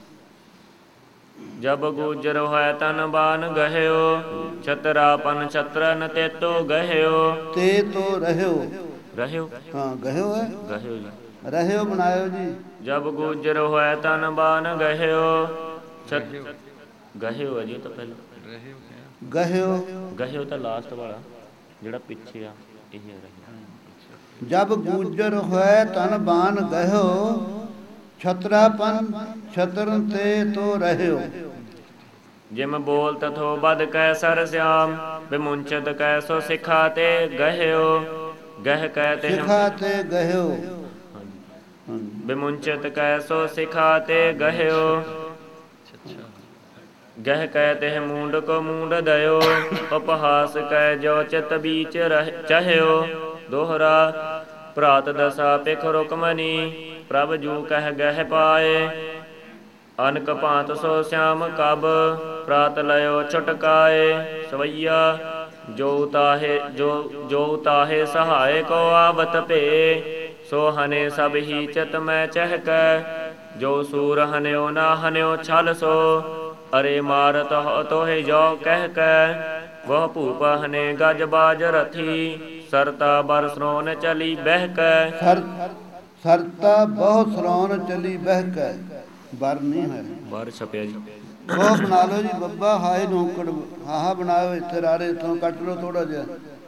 ਜਬ ਗੁਜਰ ਹੋਇ ਤਨ ਬਾਨ ਗਹਿਓ, ਛਤਰਾਪਨ ਛਤਰਨ ਤੇ ਤੋ ਗਹਿਓ। ਤੇ ਤੋ ਰਹਿਓ ਰਹਿਓ ਹਾਂ ਗਹਿਓ ਹੈ ਗਹਿਓ ਜੀ ਰਹਿਓ ਬਣਾਇਓ ਜੀ। ਜਬ ਗੁਜਰ ਹੋਇ ਤਨ ਬਾਨ ਗਹਿਓ, ਛਤ ਗਹਿਓ ਹੈ ਜੀ ਤਾਂ ਪਹਿਲਾਂ ਗਹਿਓ ਗਹਿਓ ਤਾਂ ਲਾਸਟ ਵਾਲਾ ਜਿਹੜਾ ਪਿੱਛੇ ਆ ਇਹ ਰਹਿਓ। ਜਬ ਗੁਜਰ ਹੋਇ ਤਨ ਬਾਨ ਗਹਿਓ, ਛਤਰਾਪਨ ਛਤਰਨ ਤੇ ਤੋ ਰਹਿਓ। ਜਿਮ ਬੋਲ ਤਥੋ ਬਦ ਕੈ ਸਰ ਸਿਆਮ, ਬਿਮੁੰਚਤ ਕੈ ਸੋ ਸਿਖਾ ਤੇ ਗਹਿਓ। ਗਹਿ ਕੈ ਤੇ ਸਿਖਾ ਤੇ ਗਹਿਓ ਬਿਮੁੰਚਤ ਕੈ ਸੋ ਸਿਖਾ ਤੇ ਗਹਿਓ। ਗਹਿ ਕੈ ਤੇ ਮੂੰਡ ਕੋ ਮੂੰਡ ਦਇਓ, ਉਪਹਾਸ ਕੈ ਜੋ ਚਿਤ ਬੀਚ ਚਹਿਓ। ਦੋਹਰਾ ਭਰਾਤ ਦਸਾ ਪਿਖ ਰੁਕਮਨੀ, ਪ੍ਰਭ ਜੂ ਕਹਿ ਗਹਿ ਪਾਏ। ਅਨਕ ਭਾਂਤ ਸੋ ਸਿਆਮ ਕਬ, ਪ੍ਰਾਤ ਲਇਓ ਛੁਟਕਾਏ। ਸਵਈਆ ਜੋ ਤਾਹੇ ਜੋ ਜੋ ਤਾਹੇ ਸਹਾਇ ਕੋ ਆਵਤ ਭੇ, ਸੋ ਹਨੇ ਸਭ ਹੀ ਚਿਤ ਮੈਂ ਚਹਿਕੈ। ਜੋ ਸੂਰ ਹਨਿਓ ਨਾ ਹਨਿਓ ਛਲ ਸੋ, ਅਰੇ ਮਾਰਤ ਤੋਹਿ ਜੋ ਕਹਿ ਕੈ। ਵਹ ਭੂਪ ਹਨੇ ਗਜ ਬਾਜ ਰਥੀ, ਸਰਤਾ ਬਰ ਸਰੋਨ ਚਲੀ ਬਹਿ ਕੈ। ਸਰ ਸਰਤਾ ਬਹੁਤ ਸਰੋਨ ਚਲੀ ਬਹਿ ਕੈ। ਬਰ ਨਹੀਂ ਹੈ ਬਾਹਰ ਛਪਿਆ ਜੀ। ਉਹ ਬਣਾ ਲਓ ਜੀ ਬੱਬਾ ਹਾਏ ਨੌਕੜ ਹਾਹਾ ਬਣਾਓ ਇੱਥੇ ਰਾਰੇ ਤੋਂ ਕੱਟ ਲਓ ਥੋੜਾ ਜਿਹਾ।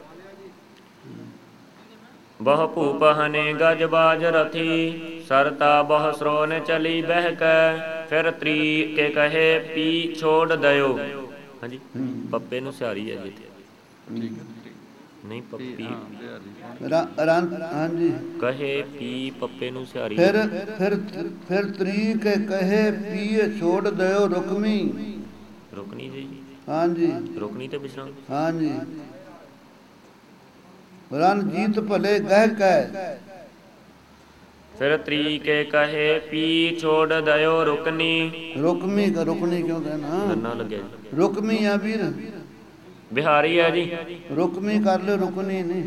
ਬਹੁ ਭੂਪ ਹਨੇ ਗਜ ਬਾਜ ਰਥੀ, ਸਰਤਾ ਬਹੁ ਸਰੋਨ ਚਲੀ ਬਹਿ ਕੈ। ਫਿਰ ਤ੍ਰੀ ਕੇ ਕਹੇ ਪੀ ਛੋੜ ਦਇਓ। ਹਾਂਜੀ ਪੱਪੇ ਨੂੰ ਸਿਆਰੀ ਹੈ ਜੀ ਨਹੀਂ ਪੱਪੀ ਹਾਂਜੀ ਕਹੇ ਪੀ ਪੱਪੇ ਨੂੰ ਸਿਆਰੀ। ਫਿਰ ਫਿਰ ਫਿਰ ਤ੍ਰੀ ਕੇ ਕਹੇ ਪੀਏ ਛੋੜ ਦਿਓ ਰੁਕਮੀ। ਰੁਕਣੀ ਜੀ ਹਾਂਜੀ ਰੁਕਣੀ ਤੇ ਵਿਸ਼ਰਾਮ ਹਾਂਜੀ। ਰਣਜੀਤ ਭਲੇ ਗਹਿ ਕੈ। ਫਿਰ ਤ੍ਰੀ ਕੇ ਕਹੇ ਪੀ ਛੋੜ ਦਇਓ ਰੁਕਨੀ। ਰੁਕਮੀ ਰੁਕਣੀ ਕਿਉਂ ਕਹਿਣਾ ਨੰਨਾ ਲੱਗਿਆ ਜੀ। ਰੁਕਮੀ ਆ ਵੀਰ ਬਿਹਾਰੀ ਹੈ ਜੀ। ਰੁਕਮੀ ਕਰ ਲਿਓ ਰੁਕਣੀ ਨਹੀਂ।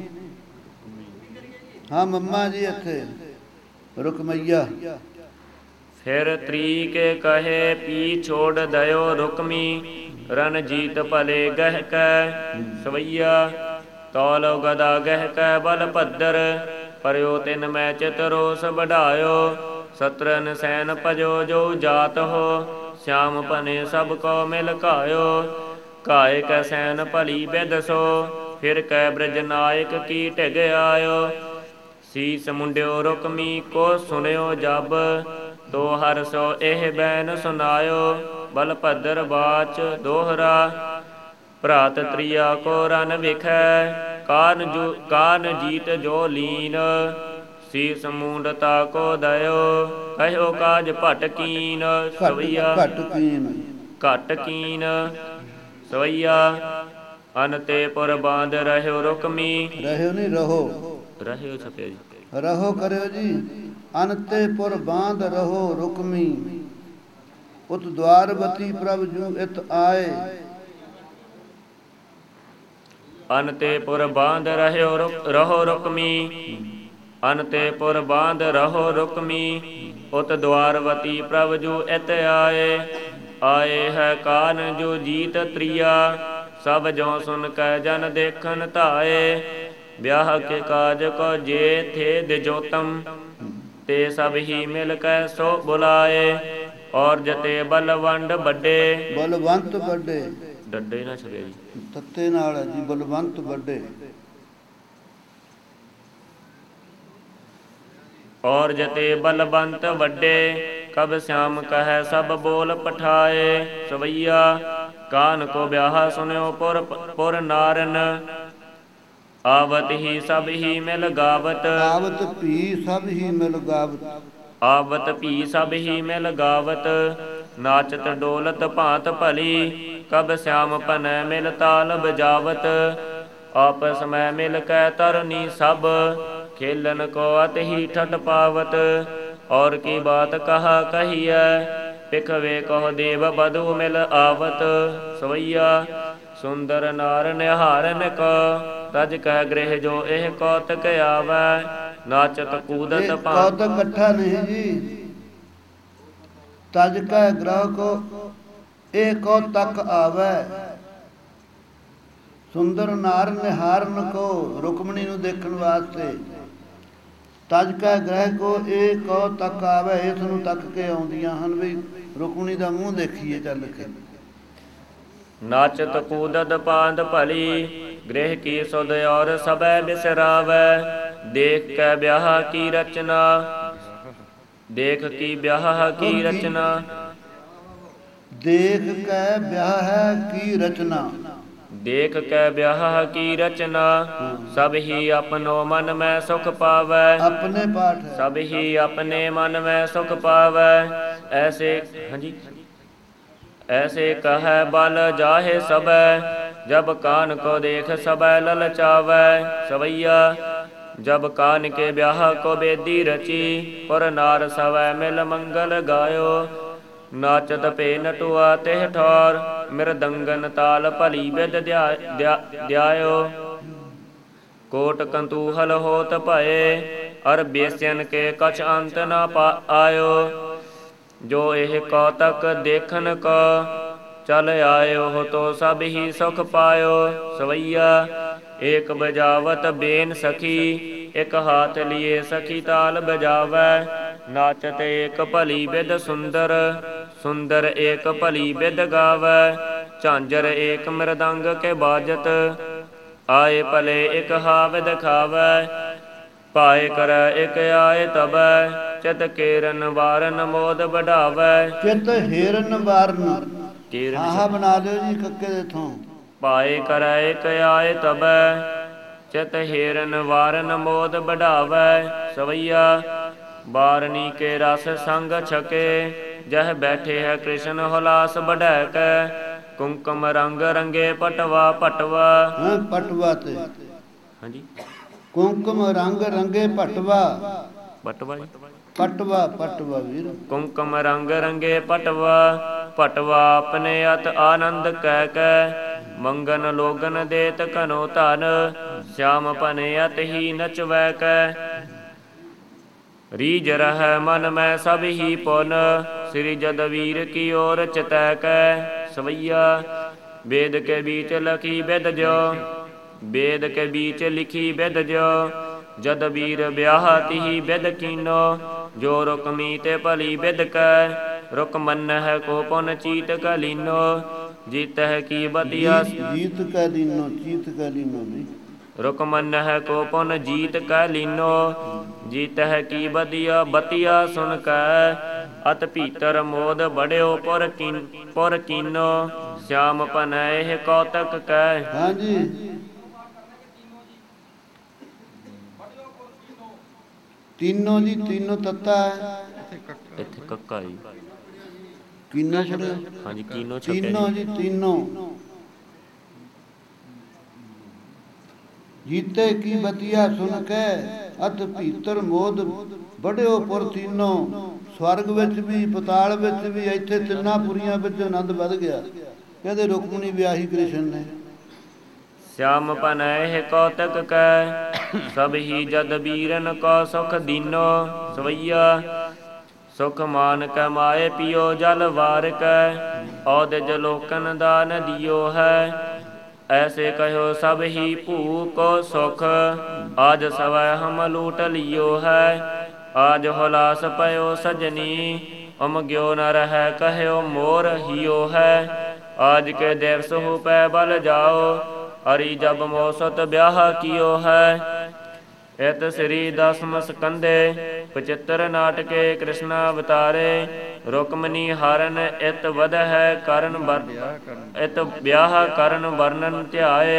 ਹਾਂ ਮੰਮਾ ਜੀ ਇੱਥੇ ਰੁਕਮਈਆ। ਫਿਰ ਤ੍ਰੀ ਕੇ ਕਹੇ ਪੀ ਛੋੜ ਦਇਓ ਰੁਕਮੀ, ਰਣਜੀਤ ਭਲੇ ਗਹਿ ਕੈ। ਸਵਈਆ ਤੌਲ ਗਦਾ ਗਹਿ ਕੈ ਬਲ ਭੱਦਰ, ਪਰਿਓ ਤਿਨ ਮੈਂ ਚਿਤ ਰੋਸ ਵਢਾਇਓ। ਸਤਰਨ ਸੈਨ ਭਜੋ ਜੋ ਜਾਤ ਹੋ, ਸਿਆਮ ਭਨੇ ਸਭ ਕੋ ਮਿਲ ਘਾਇਓ। ਘਾਇ ਕੈ ਸੈਨ ਭਲੀ ਬਿਦ ਸੋ, ਫਿਰ ਕੈ ਬ੍ਰਜ ਨਾਇਕ ਕੀ ਢਿਗ ਆਇਓ। ਸੀਸ ਮੁੰਡਿਓ ਰੁਕਮੀ ਕੋ ਸੁਣਿਓ ਜਬ, ਤੋ ਹਰ ਸੋ ਇਹ ਬੈਨ ਸੁਨਾਇਓ। ਬਲ ਭੱਦਰ ਬਾਚ ਦੋਹਰਾ, ਭਰਾਤ ਤ੍ਰਿਆ ਕੋ ਰਨ ਵਿਖੈ। ਕਾਨ ਜੋ ਕਾਨ ਜੀਤ ਜੋ ਲੀਨ, ਸੀਸ ਮੂੰਡਤਾ ਕੋ ਦਇਓ। ਕਹਿਓ ਕਾਜ ਭਟ ਕੀਨ। ਸਵਈਆ ਘਟ ਕੀਨ ਘਟ ਕੀਨ। ਸਵਈਆ ਅਨ ਤੇ ਪੁਰ ਬਾਂਧ ਰਹਿਓ ਰੁਕਮੀ। ਰਹਿਓ ਨਹੀਂ ਰਹੋ ਰਹਿਓ ਛਪਿਆ ਜੀ। ਰਹੋ ਕਰਿਓ ਜੀ। ਅਨਤੇ ਪੁਰ ਬਾਂਧ ਰਹੋ ਰੁਕਮੀ, ਉਤ ਦਵਾਰਵਤੀ ਪ੍ਰਭ ਜੂ ਇਤ ਆਏ। ਅਨ ਤੇ ਪੁਰ ਬਾਂਧ ਰਹਿਓ ਰਹੋ ਰੁਕਮੀ, ਅਨ ਤੇ ਪੁਰ ਬਾਂਧ ਰਹੋ ਰੁਕਮੀ। ਉਤ ਦਵਾਰਵਤੀ ਪ੍ਰਭ ਜੂ ਇਤ ਆਏ। ਆਏ ਹੈ ਕਾਨ ਜੋ ਜੀਤ ਤ੍ਰਿਆ, ਸਭ ਜੋ ਸੁਨ ਕੈ ਜਨ ਦੇਖਨ ਧਾਏ। ਵਿਆਹ ਕੇ ਕਾਜ ਕੋ ਜੇ ਥੇ ਦਿਜੋਤਮ, ਤੇ ਸਭ ਹੀ ਮਿਲ ਕੈ ਸੋ ਬੁਲਾਏ। ਔਰ ਜਤੇ ਬਲਵੰਡ ਵੱਡੇ। ਬਲਵੰਤ ਵੱਡੇ ਡੱਡੇ ਨਾ ਛਪਿਆ ਜੀ। ਤੱਤੇ ਨਾਲ ਹੈ ਜੀ ਬਲਵੰਤ ਵੱਡੇ। ਔਰ ਜਤੇ ਬਲਵੰਤ ਵੱਡੇ, ਕਬ ਸਿਆਮ ਕਹੈ ਸਭ ਬੋਲ ਪਠਾਏ। ਸਵਈਆ ਕਾਨ ਕੋ ਵਿਆਹ ਸੁਨਿਓ ਪੁਰ ਪੁਰ ਨਾਰਨ, ਆਵਤ ਹੀ ਸਭ ਹੀ ਮਿਲ ਗਾਵਤ। ਆਵਤ ਭੀ ਸਭ ਹੀ ਮਿਲ ਗਾਵਤ। ਆਵਤ ਭੀ ਸਭ ਹੀ ਮਿਲ ਗਾਵਤ। ਨਾਚਤ ਡੋਲਤ ਭਾਂਤ ਭਲੀ, कब श्याम पनै मिल ताल बजावत, आपस में मिल कै तरनी सब, खेलन को अत ही ठट पावत। और की बात कहा कहिए, पिखवे कहो देव बधु मिल आवत। सवैया सुंदर नार निहारन को, तज कह गृह जो एह कौतक आवै। नाचत कूदत पां कौतक इकट्ठा नहीं जी, तज कह ग्रह को एह कौतक आवै। सुंदर नार निहारन को, रुक्मणी ਨੂੰ ਦੇਖਣ ਵਾਸਤੇ। ਤਜ ਕੈ ਗ੍ਰਹਿ ਕੋ ਇਹ ਕਉ ਤੱਕ ਆਵੇ, ਇਸ ਨੂੰ ਤੱਕ ਕੇ ਆਉਂਦੀਆਂ ਹਨ ਵੀ ਰੁਕਮਣੀ ਦਾ ਮੂੰਹ ਦੇਖੀਏ ਚੱਲ ਕੇ। ਨਾਚਤ ਕੂਦਤ ਪਾਂਦ ਭਲੀ, ਗ੍ਰਹਿ ਕੀ ਸੁਧ ਔਰ ਸਭੈ ਬਿਸਰਾਵੈ। ਦੇਖ ਕੈ ਵਿਆਹ ਕੀ ਰਚਨਾ, ਦੇਖ ਕੀ ਵਿਆਹ ਕੀ ਰਚਨਾ। ਦੇਖ ਕੈ ਵਿਆਹ ਕੀ ਰਚਨਾ, ਦੇਖ ਕੈ ਵਿਆਹ ਕੀ ਰਚਨਾ। ਸਭ ਹੀ ਆਪਨੋ ਮਨ ਮੈਂ ਸੁਖ ਪਾਵੈ, ਆਪਣੇ ਪਾਠ ਹੈ। ਸਭ ਹੀ ਆਪਣੇ ਮਨ ਮੈਂ ਸੁਖ ਪਾਵੈ। ਐਸੇ ਹਾਂਜੀ ऐसे कह बल जाहे सबै, जब कान को देख सबै ललचावै। सवैया जब कान के ब्याह को बेदी रची, पर नार सवै मिल मंगल गायो। नाचत पे नटुआ तेह ठौर, मृदंगन ताल भली बिद ध्यायो। कोट कंतूहल होत भये, अर बेस्यन के कछ अंत न पा आयो। जो एह कौतक देखन को, चल आयो हो तो सब ही सुख पायो। सवैया एक बजावत बेन सखी, एक हाथ लिए सखी ताल बजावै। नाचत एक भली बिद सुंदर, सुंदर एक भली बिद गावै। झांझर एक मृदंग के बाजत, आए भले एक हावद खावै। पाए कर एक आए तबै, चित केरन वारन मोद बढ़ावै। चित हेरन वारन, ਆਹਾ ਬਣਾ ਦਿਓ ਜੀ ਕੱਕੇ ਦੇ ਥੋਂ। ਪਾਏ ਕਰੈ ਇਕ ਆਏ ਤਬੈ, ਚਿਤ ਹੀਰਨ ਵਾਰਨ ਮੋਦ ਬਢਾਵੈ। ਸਵਈਆ ਬਾਰਨੀ ਕੇ ਰਸ ਸੰਗ ਛਕੇ, ਜਹ ਬੈਠੇ ਹੈ ਕ੍ਰਿਸ਼ਨ ਹੁਲਾਸ ਬਢੈ ਕੈ। ਕੁੰਕਮ ਰੰਗ ਰੰਗੇ ਪਟਵਾ ਪਟਵਾ। ਹਾਂ ਪਟਵਾ ਤੇ ਹਾਂਜੀ ਕੁੰਕਮ ਰੰਗ ਰੰਗੇ ਪਟਵਾ। ਪਟਵਾ ਪਟਵਾ ਪਟਵਾ ਵੀਰ। ਕੁੰਕਮ ਰੰਗ ਰੰਗੇ ਪਟਵਾ, ਪਟਵਾ ਆਪਣੇ ਅਤ ਆਨੰਦ ਕਹਿ ਕੈ। ਮੰਗਨ ਲੋਗਨ ਦੇਤ ਘਨੋ ਧਨ, ਸ਼ਾਮ ਭਨੇ ਅਤ ਹੀ ਨਚਵੈ ਕੈ। ਰੀਜ ਰਹਿ ਮਨ ਮੈਂ ਸਭ ਹੀ ਪੁਨ, ਸ੍ਰੀ ਜਦ ਵੀਰ ਕੀ ਓਰ ਚਿਤੈ ਕੈ। ਸਵਈਆ वेद के बीच लखी बिद ज्यो, वेद के बीच लिखी बिद ज्यो। जद वीर ब्याह तिही बिद कीनो, जो रुकमी ते भली बिद कै। रुक मन है को पुन चीत क लीनो, जीत है की बतिया जीत क लीनो, चीत क लीनो नहीं। रुक मन है को पुन जीत क लीनो, जीत है की बदिया बतिया सुन कै। अत भीतर मोद बड़ियो पुर कीन पुर कीनो, श्याम भनय कौतक कै। हाँ जी तीनों जी तीनों तत्ता है इत्थे कक्का जी कीना छड़िया। हाँ जी कीनो तीनों जी तीनों जीते की बतिया सुन के, अत भीतर मोद बड़ियो पुर तीनों। स्वर्ग विच भी पताल विच भी इत्थे तिन्ना पुरियां विच आनंद वध गया। कहते रुक्मणी ब्याही कृष्ण ने। श्याम भनय कौतक कै, सब ही जद बीरन को सुख दीनो। सवैया सुख मान कै माए पियो जल वार कै, औदज लोकन दान दियो है। ऐसे कहो सब ही भू को सुख, आज सवै हम लूट लियो है। आज हुलास पयो सजनी, उम ग्यो न रह कहो मोर हियो है। आज के दिवस हो पै बल जाओ, हरि जब मौसत ब्याह कियो है। इत श्री दसम स्कंदे पचित्र नाटके कृष्णा अवतारे। रुक्मणी हरन इत वध है करन बर इत ब्याह करन वर्णन ध्याए।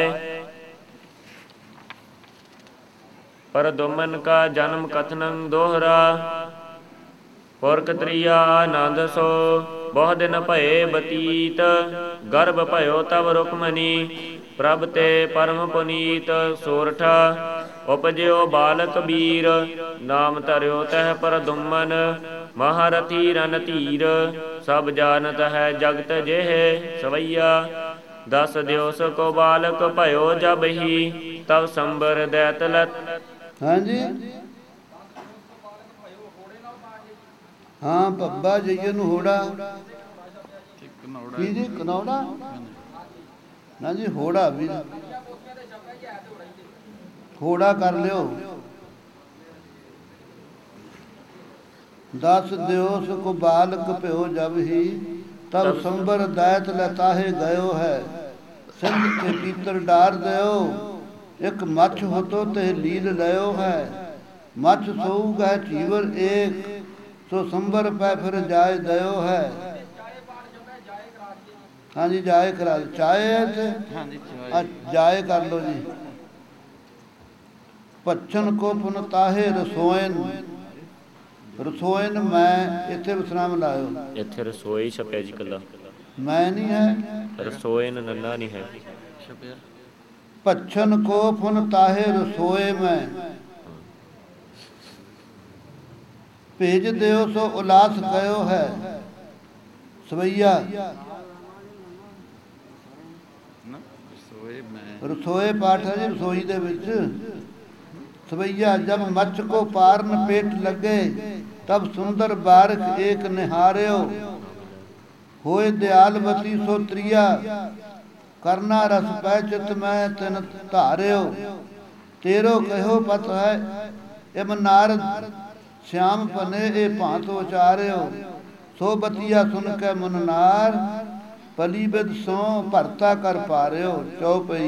पर दुमन का जन्म कथनं दोहरा, ਪੁਰਖ ਤ੍ਰਿਆ ਆਨੰਦ ਸੋ ਬਹੁ ਦਿਨ ਭਏ ਬਤੀਤ ਗਰਭ ਭਇਓ ਤਬ ਰੁਕਮਨੀ ਪ੍ਰਭ ਤੇ ਪਰਮ ਪੁਨੀਤ ਸੋਰਠਾ ਉਪਜਿਓ ਬਾਲਕ ਬੀਰ ਨਾਮ ਧਰਿਓ ਤਹ ਪਰ ਦੁਮਨ ਮਹਾਰਥੀ ਰਨ ਧੀਰ ਸਭ ਜਾਣਤ ਹੈ ਜਗਤ ਜਿਹੇ ਸਵਈਆ ਦਸ ਦਿਵਸ ਕੋ ਬਾਲਕ ਭਇਓ ਜਬ ਹੀ ਤਬ ਸੰਬਰ ਦੈਤ ਲਤ ਹਾਂਜੀ ਹਾਂ ਪੱਬਾ ਜਈਏ ਨੂੰ ਹੋੜਾ ਕੀ ਜੀ ਕਨੌੜਾ ਨਾ ਜੀ ਹੋੜਾ ਵੀ ਹੋੜਾ ਕਰ ਲਿਓ ਦਸ ਦਿਵਸ ਕੋ ਬਾਲਕ ਭਿਓ ਜਬ ਹੀ ਤਬ ਸੰਬਰ ਦਾਇਤ ਲਤਾਹੇ ਗਇਓ ਹੈ ਸਿੰਧ ਤੇ ਪੀਤਰ ਡਾਰ ਦਿਓ ਇੱਕ ਮੱਛ ਹੋਤੋ ਤੇ ਲੀਲ ਲਿਓ ਹੈ ਮੱਛ ਸੋਊਗਾ ਚੀਵਰ ਏਕ ਸੋ ਸੰਬਰ ਪੈ ਫਿਰ ਜਾਏ ਦਿਓ ਹੈ ਹਾਂਜੀ ਜਾਏ ਕਰਾ ਚਾਹੇ ਹੈ ਜਾਏ ਕਰ ਲਓ ਜੀ ਪੱਛਨ ਕੋ ਪੁਨ ਤਾਹੇ ਰਸੋਇਨ ਰਸੋਇਨ ਮੈਂ ਇੱਥੇ ਵਿਸਰਾਮ ਲਾਇਓ ਇੱਥੇ ਰਸੋਈ ਛਪਿਆ ਜੀ ਕੱਲਾ ਮੈਂ ਨਹੀਂ ਹੈ ਰਸੋਇਨ ਨੰਨਾ ਨਹੀਂ ਹੈ ਪੱਛਨ ਕੋ ਪੁਨ ਤਾਹੇ ਰਸੋਏ ਮੈਂ ਭੇਜ ਦਿਓ ਸੋ ਉਲਾਸ ਗਇਓ ਹੈ ਸਵਈਆ ਰਸੋਏ ਪਾਠ ਹੈ ਜੀ ਰਸੋਈ ਦੇ ਵਿੱਚ ਸਵਈਆ ਜਬ ਮੱਛ ਕੋ ਪਾਰਨ ਪੇਟ ਲੱਗੇ ਤਬ ਸੁੰਦਰ ਬਾਰਖ ਏਕ ਨਿਹਾਰਿਓ ਹੋਏ ਦਿਆਲਵਤੀ ਸੋ ਤ੍ਰਿਆ ਕਰਨਾ ਰਸ ਪੈ ਚਿਤ ਮੈਂ ਤਿਨ ਧਾਰਿਓ ਤੇਰੋ ਕਹਿਓ ਪਤ ਹੈ ਇਮ ਨਾਰਦ श्याम पने ए भांत उचारियो सो बतिया सुन के मुननार पली बिद सो भरता कर पारियो चौपई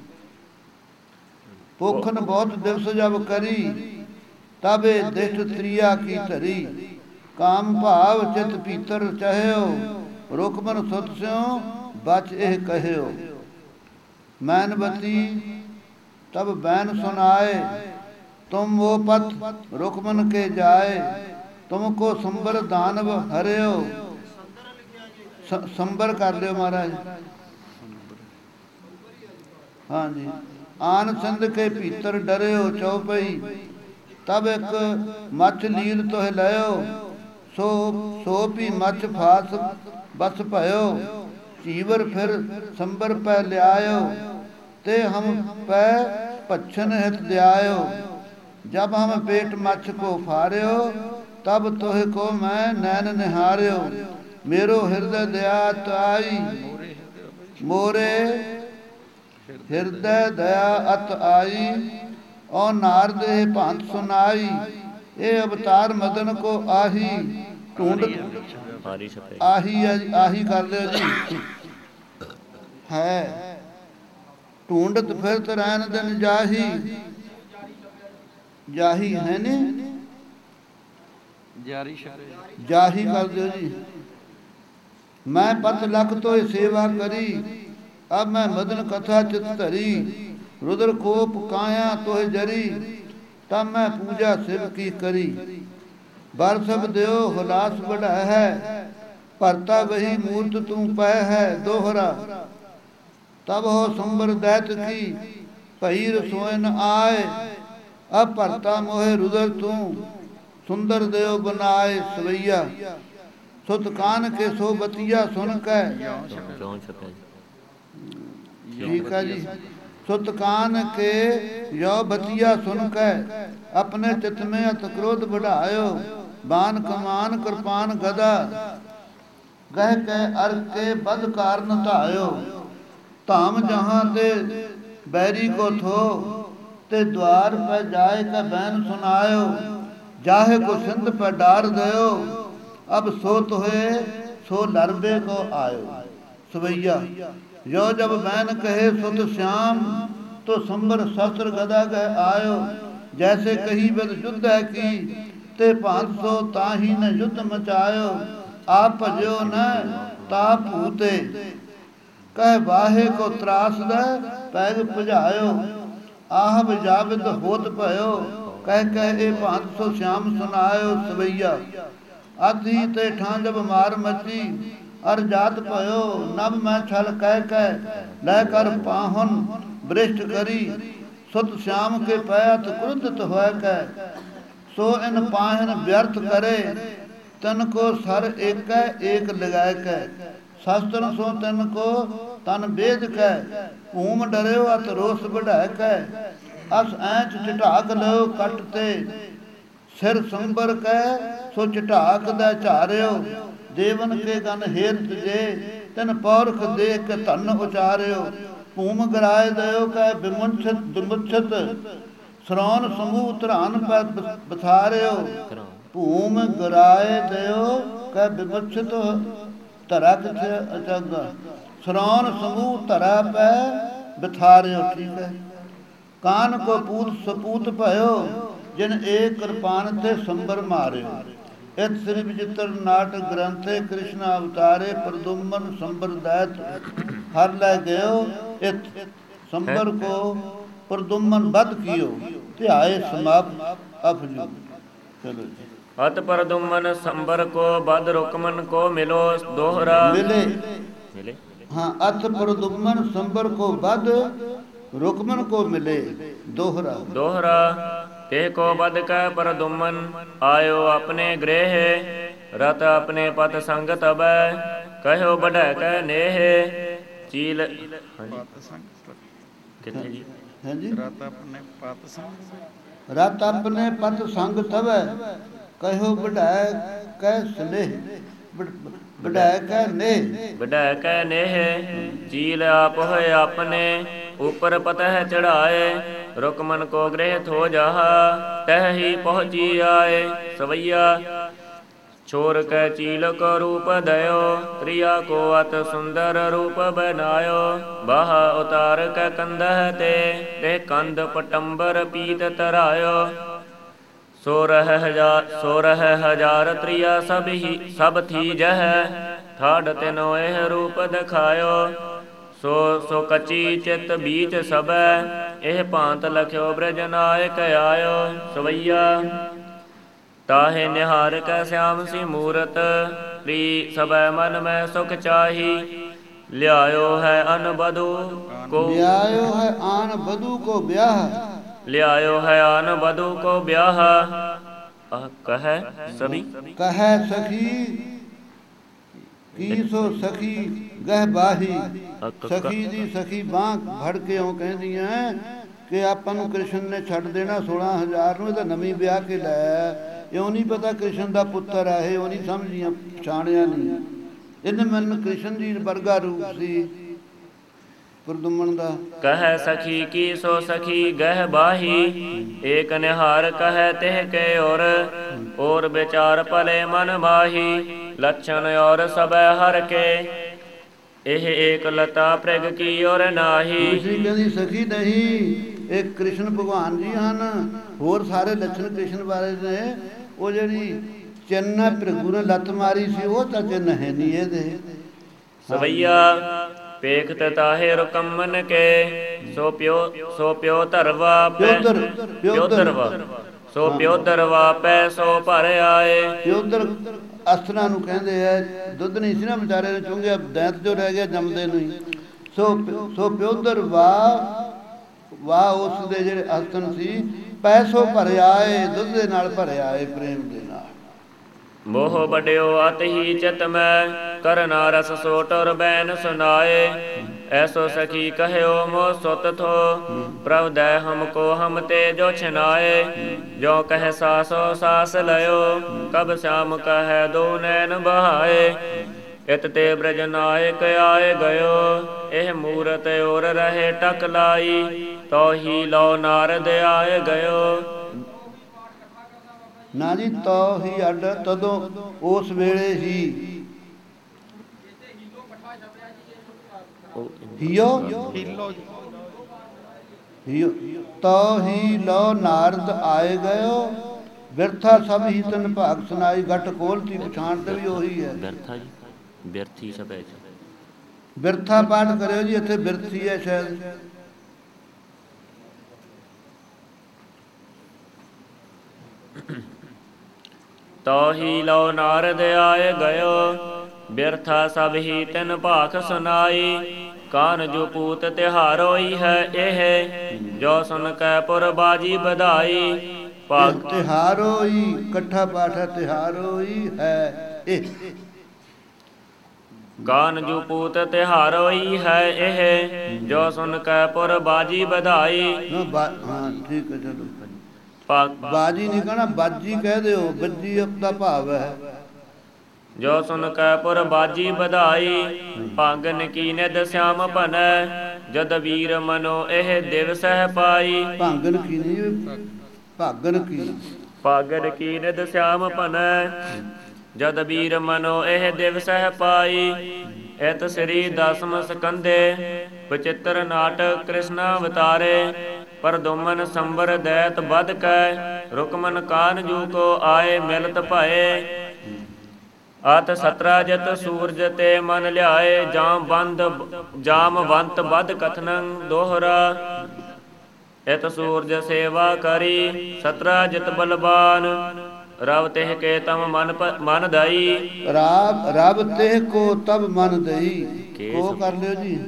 पोखन बहुत दिवस जब करी तबे दिष्ट त्रिया की धरी काम भाव चित पीतर चहयो रुकमन सुत स्यों बच एह कहयो मैनवती तब बैन सुनाए तुम वो पथ रुकमन के जाए तुमको संबर दानव हरियो संबर कर लियो महाराज हाँ जी आन सिंध के भीतर डरियो चौपई तब एक मछ लील तोह लयो सो सो भी मछ फास बस भयो चीवर फिर संबर पै लियायो ते हम पै पच्छन हित दियायो जब हम पेट मच्छ को फारियो तब तोह को मैं नैन निहारियो मेरो हृदय दया आई मोरे हृदय दया अत आई और नारद भांत सुनाई ए अवतार मदन को आही ढूंढ आही आही कर लियो जी है ढूंढत फिरत रैन दिन जाही जाही है ने जारी जाही कर दो जी मैं पत लख तो सेवा करी अब मैं मदन कथा चित धरी रुद्र कोप काया तो जरी तब मैं पूजा शिव की करी बर सब देव हुलास बढ़ा है भरता वही मूर्त तू पै है दोहरा तब हो संबर दैत की भई रसोइन आए अब भरता मोहे रुदर तू सुंदर देव बनाए सवैया सुत कान के सो बतिया सुन के ठीक है जी सुत कान के यो बतिया सुन के अपने चित में अत क्रोध बढ़ायो बान कमान कृपान गदा गह के अर्घ के बद कारण धायो धाम जहां ते बैरी को थो ते द्वार पे जाए का बैन सुनायो जाहे को सिंध पे डार दयो अब सोत हुए सो लरबे को आयो सवैया यो जब बैन कहे सुत श्याम तो संबर शस्त्र गदा गह आयो जैसे कही बद युद्ध है की ते पांच सौ ताही न युद्ध मचायो आप भजो न ता भूते कह वाहे को त्रास दे पैग भजायो आहब जाविद होत भयो कह कह ए पांच सौ श्याम सुनायो सवैया ਆਧੀ ਤੇ ਠਾਂ ਜਬ ਮਾਰ ਮਚੀ ਅਰ ਜਾਤ ਭਇਓ ਨਭ ਮੈਂ ਛਲ ਕਹਿ ਕਹਿ ਲੈ ਕਰ ਪਾਹਨ ਬ੍ਰਿਸ਼ਟ ਕਰੀ ਸੁਤ ਸ਼ਾਮ ਕੇ ਪੈਤ ਕ੍ਰੁੱਧਤ ਹੋਇ ਕੈ ਸੋ ਇਨ ਪਾਹਨ ਵਿਅਰਥ ਕਰੇ ਤਨ ਕੋ ਸਰ ਏਕੈ ਏਕ ਲਗਾਇ ਕੈ ਸ਼ਾਸਤਰ ਸੋ ਤਨ ਕੋ ਤਨ ਬੇਦ ਕੈ ਭੂਮ ਡਰਿਓ ਅਤ ਰੋਸ ਵਢਾਇ ਕੈ ਅਸ ਐਂਚ ਚਟਾਕ ਲਓ ਕੱਟ ਤੇ ਸਿਰ ਸੰਬਰ ਕੈ ਸੋ ਚਟਾਕ ਦਾ ਝਾਰਿਓ ਦੇਵਨ ਕੇ ਗਨ ਹੇਤ ਜੇ ਤਨ ਪੌਰਖ ਦੇਖ ਕੇ ਧਨ ਉਚਾਰਿਓ ਭੂਮ ਗਰਾਏ ਦਿਓ ਕੈ ਬਿਮੁਛਤ ਬਿਮੁਛਤ ਸਰੌਨ ਸਮੂਹ ਧਰਾਨ ਪੈ ਬਥਾਰਿਓ ਭੂਮ ਗਰਾਏ ਦਿਓ ਕੈ ਬਿਮੁਛਤ ਧਰਾ ਕਿਛ ਅਜਗ ਸਰੌਨ ਸਮੂਹ ਧਰਾ ਪੈ ਬਥਾਰਿਓ। ਠੀਕ ਹੈ। ਕਾਨ ਕੋ ਪੂਤ ਸਪੂਤ ਭਇਓ ਜਿਨ ਏਕ ਕਿਰਪਾਨ ਤੇ ਸੰਬਰ ਮਾਰਿਓ ਇਤ ਸ੍ਰੀ ਵਿਚਿਤ੍ਰ ਨਾਟਕ ਗ੍ਰੰਥੇ ਕ੍ਰਿਸ਼ਨ ਅਵਤਾਰੇ ਪ੍ਰਦੁਮਨ ਸੰਬਰ ਦੈਤ ਹਰ ਲੈ ਗਇਓ ਇਤ ਸੰਬਰ ਕੋ ਪ੍ਰਦੁਮਨ ਬਧ ਕੀਓ ਧਿਆਏ ਸਮਾਪਤ ਅਫਜੂ। ਚਲੋ ਜੀ। ਅਤ ਪ੍ਰਦੁਮਨ ਸੰਬਰ ਕੋ ਬਧ ਰੁਕਮਨ ਕੋ ਮਿਲੋ ਦੋਹਰਾ ਮਿਲੇ ਮਿਲੇ ਹਾਂ ਅਤ ਪ੍ਰਦੁਮਨ ਸੰਬਰ ਕੋ ਬਧ ਰੁਕਮਨ ਕੋ ਮਿਲੇ ਦੋਹਰਾ ਦੋਹਰਾ ਤੇ ਕੋ ਬਦ ਕੈ ਪ੍ਰਦੁਮਨ ਆਇਓ ਆਪਣੇ ਗ੍ਰਹਿ ਰਤ ਆਪਣੇ ਪਤ ਸੰਗ ਤਬੈ ਕਹਿਓ ਬਢੈ ਕੈ ਨੇਹ ਚੀਲ ਕਿੱਥੇ ਜੀ ਹਾਂਜੀ ਰਤ ਆਪਣੇ ਪਤ ਸੰਗ ਰਤ ਆਪਣੇ ਪਤ ਸੰਗ ਤਬੈ ਕਹਿਓ ਬਢੈ ਕੈ ਸਨੇਹ ਬਢੈ ਕੈ ਨੇਹ ਬਢੈ ਕੈ ਨੇਹ ਚੀਲ ਆਪ ਹੋਏ ਆਪਣੇ ਉਪਰ ਪਤਹਿ ਚੜਾਏ ਰੁਕਮਨ ਕੋ ਗ੍ਰਹਿ ਥੋ ਜਾਹਾ ਤਹ ਹੀ ਪਹੁੰਚੀ ਆਏ ਸਵਈਆ ਛੋਰ ਕੈ ਚੀਲ ਕੋ ਰੂਪ ਦਇਓ ਤ੍ਰਿਆ ਕੋ ਅਤ ਸੁੰਦਰ ਰੂਪ ਬਨਾਇਓ ਬਾਹ ਉਤਾਰ ਕੈ ਕੰਦਹ ਤੇ ਤੇ ਕੰਦ ਪਟੰਬਰ ਪੀਤ ਤਰਾਇਓ ਸੋਰਹ ਹਜ਼ਾਰ ਸੋਰਹ ਹਜ਼ਾਰ ਤ੍ਰਿਆ ਸਭ ਹੀ ਸਭ ਥੀ ਜਹ ਠਾੜ ਤਿਨੋ ਇਹ ਰੂਪ ਦਿਖਾਇਓ ਸੋ ਸੋ ਕਚੀ ਚਿਤ ਬੀਚ ਸਬੈ ਇਹ ਭਾਂਤ ਲਖਿਓ ਬ੍ਰਜ ਨਾਇਕ ਆਇਓ ਸਵਈਆ ਤਾਹੇ ਨਿਹਾਰ ਕੈ ਸਿਆਮ ਸੀ ਮੂਰਤ ਪ੍ਰੀ ਸਬੈ ਮਨ ਮੈਂ ਸੁਖ ਚਾਹੀ ਲਿਆਇਓ ਹੈ ਅਨ ਬਧੂ ਕੋ ਲਿਆਇਓ ਹੈ ਆਨ ਬਧੂ ਕੋ ਵਿਆਹ ਲਿਆਇਓ ਹੈ ਆਨ ਬਧੂ ਕੋ ਵਿਆਹ ਅਹ ਕਹੈ ਸਭੀ ਕਹੈ ਸਖੀ ਕੀ ਸੋ ਸਖੀ ਗਹਿ ਬਾਹੀ ਸਖੀ ਦੀ ਸਖੀ ਬਾਂਹ ਫੜ ਕੇ ਉਹ ਕਹਿੰਦੀਆਂ ਕਿ ਆਪਾਂ ਨੂੰ ਕ੍ਰਿਸ਼ਨ ਨੇ ਛੱਡ ਦੇਣਾ ਸੋਲਾਂ ਹਜ਼ਾਰ ਨੂੰ, ਇਹਦਾ ਨਵੀਂ ਵਿਆਹ ਕੇ ਲੈ। ਇਉਂ ਨਹੀਂ ਪਤਾ ਕ੍ਰਿਸ਼ਨ ਦਾ ਪੁੱਤਰ ਹੈ ਇਹ, ਉਹ ਨਹੀਂ ਸਮਝੀਆਂ ਪਛਾਣਿਆ ਨਹੀਂ। ਇਹਨੇ ਮੈਨੂੰ ਕ੍ਰਿਸ਼ਨ ਜੀ ਵਰਗਾ ਰੂਪ ਸੀ ਪ੍ਰਦੁਮਨ ਦਾ। ਕਹਿ ਸਖੀ ਕੀ ਸੋ ਸਖੀ ਗਹਿ ਬਾਹੀ ਏਕ ਨਿਹਾਰ ਕਹਿ ਤਿਹ ਕੇ ਔਰ ਔਰ ਵਿਚਾਰ ਭਲੇ ਮਨ ਮਾਹੀ ਲਛਣ ਔਰ ਸਬੈ ਹਰ ਕੇ ਇਹ ਏਕ ਲਤਾ ਪ੍ਰਗ ਕੀ ਔਰ ਨਾਹੀ। ਤੁਸੀਂ ਕਹਿੰਦੀ ਸਖੀ ਨਹੀਂ, ਇਹ ਕ੍ਰਿਸ਼ਨ ਭਗਵਾਨ ਜੀ ਹਨ, ਹੋਰ ਸਾਰੇ ਲੱਛਣ ਕ੍ਰਿਸ਼ਨ ਬਾਰੇ ਨੇ। ਉਹ ਜਿਹੜੀ ਚੰਨ ਭ੍ਰਿਗੂ ਨੇ ਲੱਤ ਮਾਰੀ ਸੀ ਉਹ ਤਾਂ ਚੰਨ ਹੈ ਨਹੀਂ ਇਹਦੇ। ਸਵਈਆ ਪੇਖਤ ਤਾਹੇ ਰੁਕਮਨ ਕੇ ਸੋ ਪਿਓ ਸੋ ਪਿਓ ਧਰਵਾ ਪਿਓਦਰ ਪਿਓ ਧਰਵਾ ਸੋ ਪਿਓ ਧਰਵਾ ਪੈ ਸੋ ਭਰ ਆਏ। ਪਿਓਦਰ ਅਸਥਨਾ ਨੂੰ ਕਹਿੰਦੇ ਐ, ਦੁੱਧ ਨਹੀਂ ਸੀ ਨਾ ਵਿਚਾਰੇ ਨੂੰ ਚੁੰਗਿਆ, ਦੈਂਤ ਜੋ ਰਹਿ ਗਿਆ ਜੰਮਦੇ ਨੂੰ ਹੀ। ਸੋ ਸੋ ਪਿਓਦਰ ਵਾਹ ਵਾਹ ਉਸ ਦੇ ਜਿਹੜੇ ਅਸਥਨ ਸੀ ਪੈਸੋ ਭਰ ਆਏ, ਦੁੱਧ ਦੇ ਨਾਲ ਭਰ ਆਏ, ਪ੍ਰੇਮ ਦੇ ਨਾਲ। ਮੋਹ ਬਡਿਓ ਅਤ ਹੀ ਚਿਤ ਮੈਂ ਕਰਨਾ ਰਸ ਸੋ ਟੁਰ ਬੈਨ ਸੁਨਾਏ। ਐਸੋ ਸਖੀ ਕਹਿਓ ਮੋ ਸੁਤ ਥੋ ਪ੍ਰਭ ਦੈ ਹਮਕੋ ਹਮ ਤੇ ਜੋ ਛਨਾਏ। ਜੋ ਕਹਿ ਸਾਸੋ ਸਾਸ ਲਇਓ ਕਬ ਸ਼ਾਮ ਕਹਿ ਦੋ ਨੈਣ ਬਹਾਏ। ਇਤ ਤੇ ਬ੍ਰਜ ਨਾਇਕ ਆਏ ਗਇਓ ਇਹ ਮੂਰਤ ਔਰ ਰਹੇ ਟਕ ਲਾਈ। ਤੋ ਹੀ ਲਓ ਨਾਰਦ ਆਏ ਗਇਓ। ਨਾ ਜੀ ਤੋ ਹੀ ਅੱਡ ਤਦੋਂ ਉਸ ਵੇਲੇ ਹੀ ਹਿਓ ਹਿਓ ਤੋ ਹੀ ਲੋ ਨਾਰਦ ਆਏ ਗਇਓ। ਬਿਰਥਾ ਸਭ ਹੀ ਤਨ ਭਾਗ ਸੁਨਾਈ। ਗੱਟ ਖੋਲਤੀ ਪਛਾਣ ਤੇ ਵੀ ਉਹੀ ਹੈ। ਬਿਰਥਾ ਜੀ ਬਿਰਥੀ ਸਭ ਹੈ। ਬਿਰਥਾ ਪਾਠ ਕਰਿਓ ਜੀ, ਇੱਥੇ ਬਿਰਥੀ ਹੈ ਸ਼ਾਇਦ। ਤੋ ਹੀ ਲਉ ਨਾਰਦ ਆਏ ਗਇਓ, ਬਿਰਥਾ ਸਭ ਹੀ ਤਿਨ ਭਾਖ ਸੁਨਾਈ। ਕਾਨ ਜੋ ਪੂਤ ਤਿਹਾਰੋਈ ਹੈ ਇਹ, ਜੋ ਸੁਨ ਕੈ ਪੁਰ ਬਾਜੀ ਬਧਾਈ। ਤਿਹਾਰੋਈ ਇਕੱਠਾ ਪਾਠ ਹੈ, ਤਿਹਾਰੋਈ ਹੈ ਇਹ। ਕਾਨ ਜੋ ਪੂਤ ਤਿਹਾਰੋਈ ਹੈ ਇਹ, ਜੋ ਸੁਨ ਕੈ ਪੁਰ ਬਾਜੀ ਬਧਾਈ। ਹਾਂ ਠੀਕ ਹੈ, ਚਲੋ ਬਾਜੀ ਨਹੀਂ ਕਹਿਣਾ, ਬਾਜੀ ਕਹਿ ਦਿਓ, ਬੱਜੀ ਦਾ ਭਾਵ ਹੈ। ਜੋ ਸੁਨ ਕੈ ਪੁਰ ਬਾਜੀ ਬਧਾਈ, ਭਾਗਨ ਕੀ ਨਿਧ ਸਿਆਮ ਭਨੈ, ਜਦ ਵੀਰ ਮਨੋ ਇਹ ਦਿਵਸ ਹੈ ਪਾਈ। ਭਾਗਨ ਕੀ ਨਹੀਂ, ਭਾਗਨ ਕੀ ਭਾਗਨ ਕੀ ਨਿਧ ਸਿਆਮ ਭਨੈ, ਜਦ ਵੀਰ ਮਨੋ ਇਹ ਦਿਵਸ ਹੈ ਪਾਈ। ਇਤ ਸ੍ਰੀ ਦਸਮ ਸਕੰਦੇ, ਬਚਿੱਤਰ ਨਾਟਕ ਕ੍ਰਿਸ਼ਨ ਅਵਤਾਰੇ। ਪਰਦੁਮਨ ਸੰਬਰ ਦੈਤ ਬਧ ਕੈ, ਰੁਕਮਨ ਕਾਨ ਜੂ ਕੋ ਆਏ ਮਿਲਤ ਭਏ। ਅਤ ਸਤਰਾਜਤ ਸੂਰਜ ਤੇ ਮਨ ਲਿਆਏ, ਜਾਮ ਬੰਦ ਜਾਮਵੰਤ ਬਧ ਕਥਨੰ ਦੋਹਰਾ। ਇਤ ਸੂਰਜ ਸੇਵਾ ਕਰੀ, ਸਤਰਾਜਤ ਬਲਵਾਨ, ਰਵ ਤਿਹ ਕੇ ਤਮ ਮਨ ਮਨ ਦਈ। ਰਾਬ ਰਬ ਤਿਹ ਕੋ ਤਬ ਮਨ ਦਈ, ਕੋ ਕਰ ਲਿਓ ਜੀ।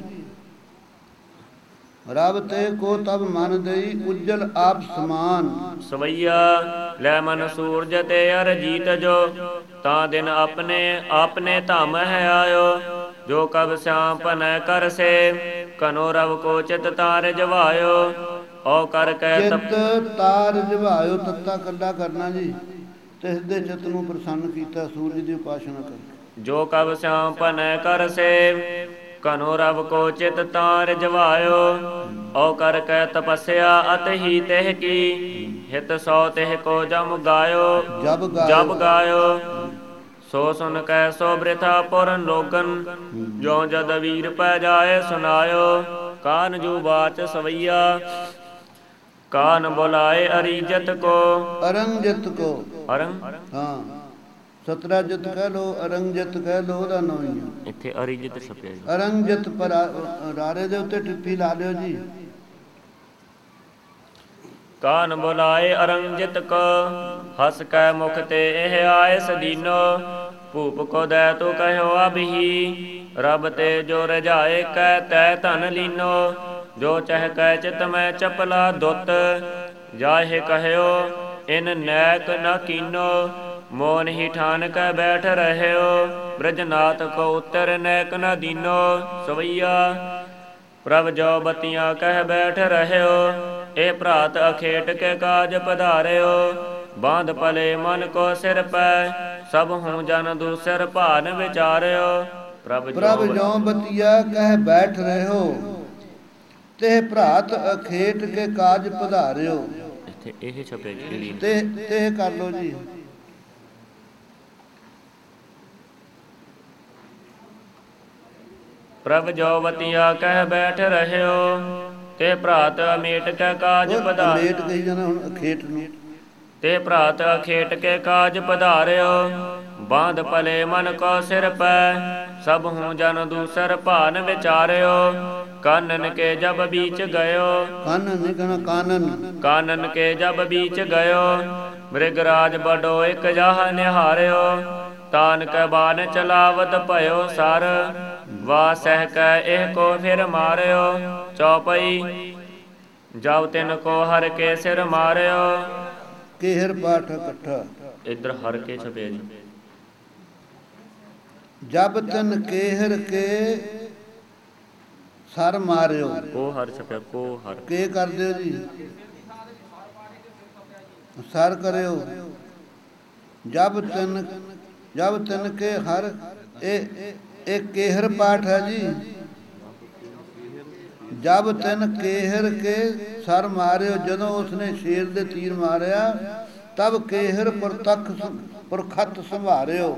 ਰਬ ਤੇ ਕੋ ਤਬ ਮਨ ਦਈ, ਉਜਲ ਆਪ ਸਮਾਨ। ਸਵਈਆ ਲੈ ਮਨ ਸੂਰਜ ਤੇ ਅਰਜੀਤ ਜੋ, ਤਾਂ ਦਿਨ ਆਪਣੇ ਆਪਣੇ ਧਮ ਹੈ ਆਇਓ। ਜੋ ਕਬ ਸਿਆਮ ਭਨੈ ਕਰ ਸੇ, ਕਨੋ ਰਵ ਕੋ ਚਿਤ ਤਾਰ ਜਵਾਇਓ। ਓ ਕਰ ਕੈ ਚਿਤ ਤਾਰ ਜਵਾਇਓ, ਤੱਤਾ ਕੱਲਾ ਕਰਨਾ ਜੀ। ਤਿਸ ਦੇ ਚਿਤ ਨੂੰ ਪ੍ਰਸੰਨ ਕੀਤਾ, ਸੂਰਜ ਦੀ ਉਪਾਸਨਾ ਕਰ। ਜੋ ਕਬ ਸਿਆਮ ਭਨੈ ਕਰ ਸੇ, ਕਨੋ ਰਵ ਕੋ ਚਿਤ ਤਾਰ ਜਵਾਇਓ। ਓ ਕਰ ਕੈ ਤਪੱਸਿਆ ਅਤ ਹੀ ਤਿਹ ਕੀ, ਹਿਤ ਸੋ ਤਿਹ ਕੋ ਜਮ ਗਾਇਓ ਜਬ ਗਾਇਓ। ਸੋ ਸੁਨ ਕੈ ਸੋ ਬ੍ਰਿਥਾ ਪੁਰਨ ਲੋਗਨ, ਜੋ ਜਦ ਵੀਰ ਪੈ ਜਾਏ ਸੁਨਾਇਓ। ਕਾਨ ਜੂ ਬਾਚ ਸਵਈਆ, ਕਾਨ ਬੁਲਾਏ ਅਰੀਜਤ ਕੋ। ਅਰੰਜਤ ਕੋ, ਅਰੰਗ ਹਾਂ ਸਤਰਾਜਤ ਕਹਿ ਲੋ, ਅਰੰਜਤ ਕਹਿ ਲੋ, ਉਹਦਾ ਨਾਂ ਹੀ ਆ। ਇੱਥੇ ਅਰੀਜਤ ਛਪਿਆ ਜੀ। ਅਰੰਜਤ ਪਰ ਰਾਰੇ ਦੇ ਉੱਤੇ ਟਿੱਪੀ ਲਾ ਲਿਓ ਜੀ। ਕਾਨ ਬੁਲਾਏ ਅਰੰਜਿਤ ਕੋ, ਹਸ ਕੈ ਮੁਖ ਤੇ ਇਹ ਆਏ ਸਦੀਨੋ। ਭੂਪ ਕੋ ਦੈ ਤੋ ਕਹਿਓ ਅਬਹੀ, ਰਬ ਤੇ ਜੋ ਰਜਾਏ ਕੈ ਤੈ ਧਨ ਲੀਨੋ। ਜੋ ਚਹ ਕੈ ਚਿਤ ਮੈਂ ਚਪਲਾ ਦੁੱਤ, ਜਾਹੇ ਕਹਿਓ ਇਨ ਨੈਕ ਨ ਕੀਨੋ। ਮੋਨ ਹੀ ਠਾਨ ਕੈ ਬੈਠ ਰਹਿਓ, ਬ੍ਰਜਨਾਥ ਕੋ ਉਤਰ ਨੈਕ ਨ ਦੀਨੋ। ਸਵਈਆ ਪ੍ਰਭ ਜੋ ਬਤੀਆਂ ਕਹਿ ਬੈਠ ਰਹਿਓ, ਇਹ ਭਰਾਤ ਅਖੇਟ ਕੇ ਕਾਜ ਪਧਾਰਿਓ। ਬਾਂਧ ਪਲੇ ਮਨ ਕੋ ਸਿਰ ਪੈ, ਸਭ ਹੂੰ ਜਨ ਦੂਸਰ ਭਾਨ ਵਿਚਾਰਿਓ। ਪ੍ਰਭ ਜੋ ਬਤੀਆ ਕਹਿ ਬੈਠ ਰਹਿਓ, ਤੇ ਭਰਾਤ ਅਖੇਟ ਕੇ ਕਾਜ ਪਧਾਰਿਓ। ਇੱਥੇ ਇਹ ਛਪੇ ਜੀ, ਤੇ ਤੇ ਕਰ ਲੋ ਜੀ। ਪ੍ਰਭ ਜੋ ਬਤੀਆ ਕਹਿ ਬੈਠ ਰਹਿਓ, ਤੇ ਭਰਾਤ ਅਮੇਟ ਕੇ ਕਾਜ ਪਧਾਰਿਓ। ਅਮੇਟ ਕਹੀ ਜਾਣਾ ਹੁਣ ਅਖੇਟ ਨੂੰ। ਤੇ ਭਰਾਤ ਅਖੇਟ ਕੇ ਕਾਜ ਪਧਾਰਿਓ। ਬਾਂਧ ਪਲੇ ਮਨ ਕੋ ਸਿਰ ਪੈ, ਸਭ ਹੂੰ ਜਨ ਦੂਸਰ ਭਾਨ ਵਿਚਾਰਿਓ। ਕਾਨਨ ਕੇ ਜਬ ਬੀਚ ਗਇਓ, ਕਾਨਨ ਨਹੀਂ ਕਹਿਣਾ ਕਾਨਨ। ਕਾਨਨ ਕੇ ਜਬ ਬੀਚ ਗਇਓ, ਮ੍ਰਿਗਰਾਜ ਬਡੋ ਇਕ ਜਾਹ ਨਿਹਾਰਿਓ। ਤਾਨ ਕੈ ਬਾਨ ਚਲਾਵਤ ਭਇਓ ਸਰ, ਵਾ ਸਹਿ ਕੈ ਇਹ ਕੋ ਫਿਰ ਮਾਰਿਓ। ਚੌਪਈ ਜਬ ਤਿਨ ਕੋ ਹਰ ਕੇ ਸਿਰ ਮਾਰਿਓ। ਕੇਹਰ ਪਾਠ ਇਕੱਠਾ, ਇੱਧਰ ਹਰ ਕੇ ਛਪਿਆ ਜੀ। ਜਬ ਤਿਨ ਕੇਹਰ ਕੇ ਸਰ ਮਾਰਿਓ। ਕੋ ਹਰ ਛਪਿਆ, ਕੋ ਹਰ ਕੇ ਕਰ ਦਿਓ ਜੀ, ਸਰ ਕਰਿਓ। ਜਬ ਤਿਨ ਜਬ ਤਿਨ ਕੇ ਹਰ, ਇਹ ਇਹ ਕੇਹਰ ਪਾਠ ਹੈ ਜੀ। ਜਬ ਤਿਨ ਕੇਹਰ ਕੇ ਸਰ ਮਾਰਿਓ, ਜਦੋਂ ਉਸਨੇ ਸ਼ੇਰ ਦੇ ਤੀਰ ਮਾਰਿਆ, ਤਬ ਕੇਹਰ ਪ੍ਰਤੱਖ ਪ੍ਰਖਤ ਸੰਭਾਰਿਓ।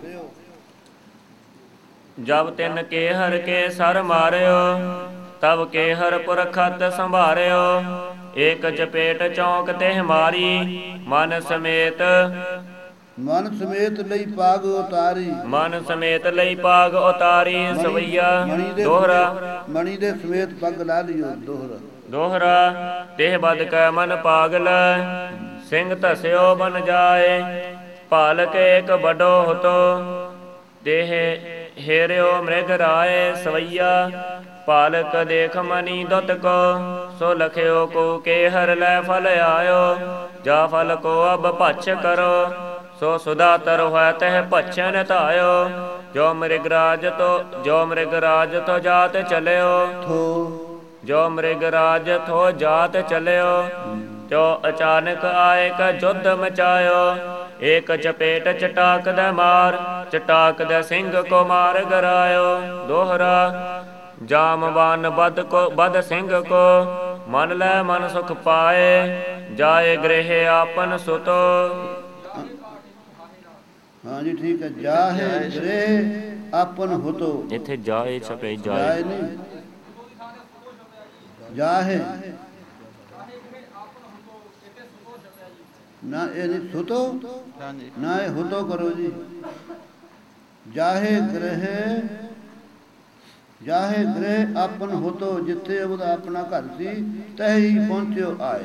ਜਬ ਤਿਨ ਕੇਹਰ ਕੇ ਸਰ ਮਾਰਿਓ, ਤਬ ਕੇਹਰ ਪੁਰਖਤ ਸੰਭਾਰਿਓ। ਏਕ ਚਪੇਟ ਚੌਂਕ ਤੇ ਮਾਰੀ, ਮਨ ਸਮੇਤ ਮਨ ਸਮੇਤ ਲਈ ਪਾਗ ਉਤਾਰੀ। ਮਨ ਸਮੇਤ ਲਈ ਪਾਗ ਉਤਾਰੀ। ਸਵਈਆ ਦੋਹਰਾ ਮਣੀ ਦੇ ਸਮੇਤ ਪੱਗ ਲਾ ਲਿਓ। ਦੋਹਰਾ ਦੋਹਰਾ ਤਿਹ ਬਦ ਕੈ ਮਨ ਪਾਗਲ, ਸਿੰਘ ਧਸਿਓ ਬਨ ਜਾਏ। ਪਾਲਕ ਏਕ ਬਡੋ ਹੁਤੋ ਦੇਹ ਹੇਰਿਓ ਮ੍ਰਿਗ ਰਾਏ ਸਵਈਆ ਪਾਲਕ ਦੇਖ ਮਨੀ ਦੁੱਤ ਕੋ ਸੋ ਲਖਿਓ ਕੋ ਕੇ ਹਰ ਲੈ ਫਲ ਆਇਓ ਜਾ ਫਲ ਕੋ ਅਬ ਭਛ ਕਰੋ ਸੋ ਸੁਦਾ ਤਰ ਹੋਇ ਤਹ ਭਛਨ ਧਾਇਓ ਜੋ ਮ੍ਰਿਗ ਰਾਜ ਤੋ ਜੋ ਮ੍ਰਿਗ ਰਾਜ ਤੋ ਜਾਤ ਚਲਿਓ ਥੋ ਜੋ ਮ੍ਰਿਗ ਰਾਜ ਥੋ ਜਾਤ ਚਲਿਓ ਜੋ ਅਚਾਨਕ ਆਏ ਕ ਜੁਧ ਮਚਾਇਓ ਏਕ ਚਪੇਟ ਚਟਾਕ ਦੇ ਮਾਰ ਚਟਾਕ ਦੇ ਸਿੰਘ ਕੋ ਮਾਰ ਗਰਾਇਓ ਦੋਹਰਾ ਜਾਮਵਾਨ ਬਦ ਕੋ ਬਦ ਸਿੰਘ ਕੋ ਮਨ ਲੈ ਮਨ ਸੁਖ ਪਾਏ ਜਾਏ ਗ੍ਰਹਿ ਆਪਨ ਸੁਤੋ। ਹਾਂਜੀ ਠੀਕ ਹੈ। ਜਾਹੇ ਗ੍ਰਹਿ ਆਪਨ ਹੁਤੋ ਇੱਥੇ ਜਾਏ ਛਪੇ ਜਾਏ ਜਾਏ ਨਹੀਂ ਜਾਹੇ ਨਾ ਇਹ ਨਹੀਂ ਸੁਤੋ ਹਾਂਜੀ ਨਾ ਇਹ ਹੁਤੋ ਕਰੋ ਜੀ। ਜਾਹੇ ਗ੍ਰਹਿ ਜਾਹੇ ਗ੍ਰਹਿ ਆਪਨ ਹੁਤੋ ਜਿੱਥੇ ਉਹਦਾ ਆਪਣਾ ਘਰ ਸੀ ਤਹਿ ਹੀ ਪਹੁੰਚਿਓ ਆਏ।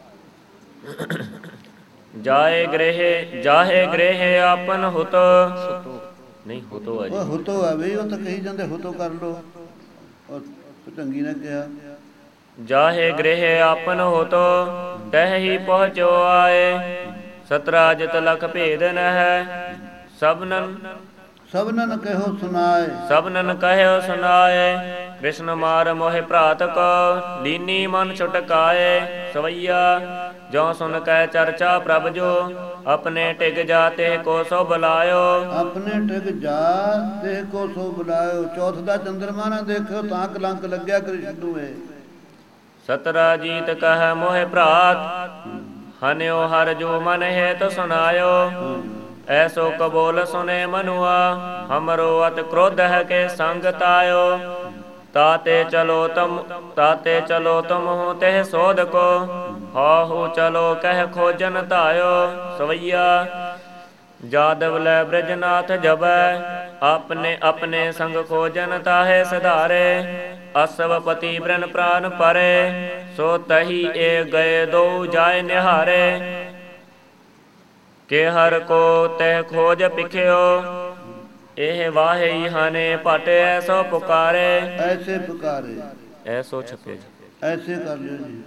ਜਾਏ ਗ੍ਰਹਿ ਜਾਹੇ ਗ੍ਰਹਿ ਆਪਨ ਹੁਤੋ ਨਹੀਂ ਹੁਤੋ ਆ ਉਹ ਜੀ ਹੁਤੋ ਆ ਬਈ ਉਹ ਤਾਂ ਕਹੀ ਜਾਂਦੇ ਹੁਤੋ ਕਰ ਲੋ ਔਰ ਭਟੰਗੀ ਨੇ ਕਿਹਾ ਜਾਹੇ ਗ੍ਰਹਿ ਆਪਨ ਹੋਤੋ ਤਹਿ ਹੀ ਪਹੁੰਚੋ ਆਏ ਸਤਰਾਜਤ ਲਖ ਭੇਦ ਨ ਹੈ ਸਭਨਨ ਸਭਨਨ ਕਹਿਓ ਸੁਨਾਏ ਸਭਨਨ ਕਹਿਓ ਸੁਨਾਏ ਕ੍ਰਿਸ਼ਨ ਮਾਰ ਮੋਹਿ ਭਰਾਤ ਕੋ ਲੀਨੀ ਮਨ ਛੁਟਕਾਏ ਸਵਈਆ ਜੋ ਸੁਨ ਕੈ ਚਰਚਾ ਪ੍ਰਭ ਜੋ ਆਪਣੇ ਟਿਕ ਜਾਤੇ ਕੋ ਸੋ ਬੁਲਾਇਓ ਆਪਣੇ ਟਿਕ ਜਾ ਤੇ ਕੋ ਸੋ ਬੁਲਾਇਓ। ਚੌਥ ਦਾ ਚੰਦਰਮਾ ਨਾ ਦੇਖਿਓ ਤਾਂ ਕਲੰਕ ਲੱਗਿਆ ਕ੍ਰਿਸ਼ਨ ਨੂੰ ਏ। ਸਤਰਾ ਜੀਤ ਕਹਿ ਮੋਹਿ ਭਰਾਤ ਹਨਿਓ ਹਰ ਜੋ ਮਨ ਹੇਤ ਸੁਨਾਇਓ ਐਸੋ ਕਬੋਲ ਸੁਨੇ ਮਨੁਆ ਹਮਰੋ ਅਤ ਕ੍ਰੋਧ ਹੈ ਕੇ ਸੰਗ ਤਾਇਓ ਤਾਤੇ ਚਲੋ ਤਮ ਤਾਤੇ ਚਲੋ ਤੁਮ ਹੋ ਤਹਿ ਸੋਧ ਕੋ ਹਾਹੂ ਚਲੋ ਕਹਿ ਖੋਜਨ ਧਾਇਓ ਸਵਈਆ ਜਾਦਵ ਲੈ ਬ੍ਰਜਨਾਥ ਜਬੈ ਆਪਣੇ ਆਪਣੇ ਸੰਗ ਖੋਜਨ ਤਾਹੇ ਸਿਧਾਰੇ ਅਸਵਪਤੀ ਬ੍ਰਨ ਪ੍ਰਾਨ ਪਰੇ ਸੋ ਤਹੀ ਏ ਗਏ ਦੋ ਜਾਏ ਨਿਹਾਰੇ ਕੇ ਹਰ ਕੋ ਤਹਿ ਖੋਜ ਪਿਖਿਓ ਇਹ ਵਾਹੀ ਹਨੇ ਭਟ ਐਸੋ ਪੁਕਾਰੇ ਐਸੇ ਪੁਕਾਰੇ ਐਸੋ ਛਪੇ ਐਸੇ ਕਰ ਲਿਓ ਜੀ।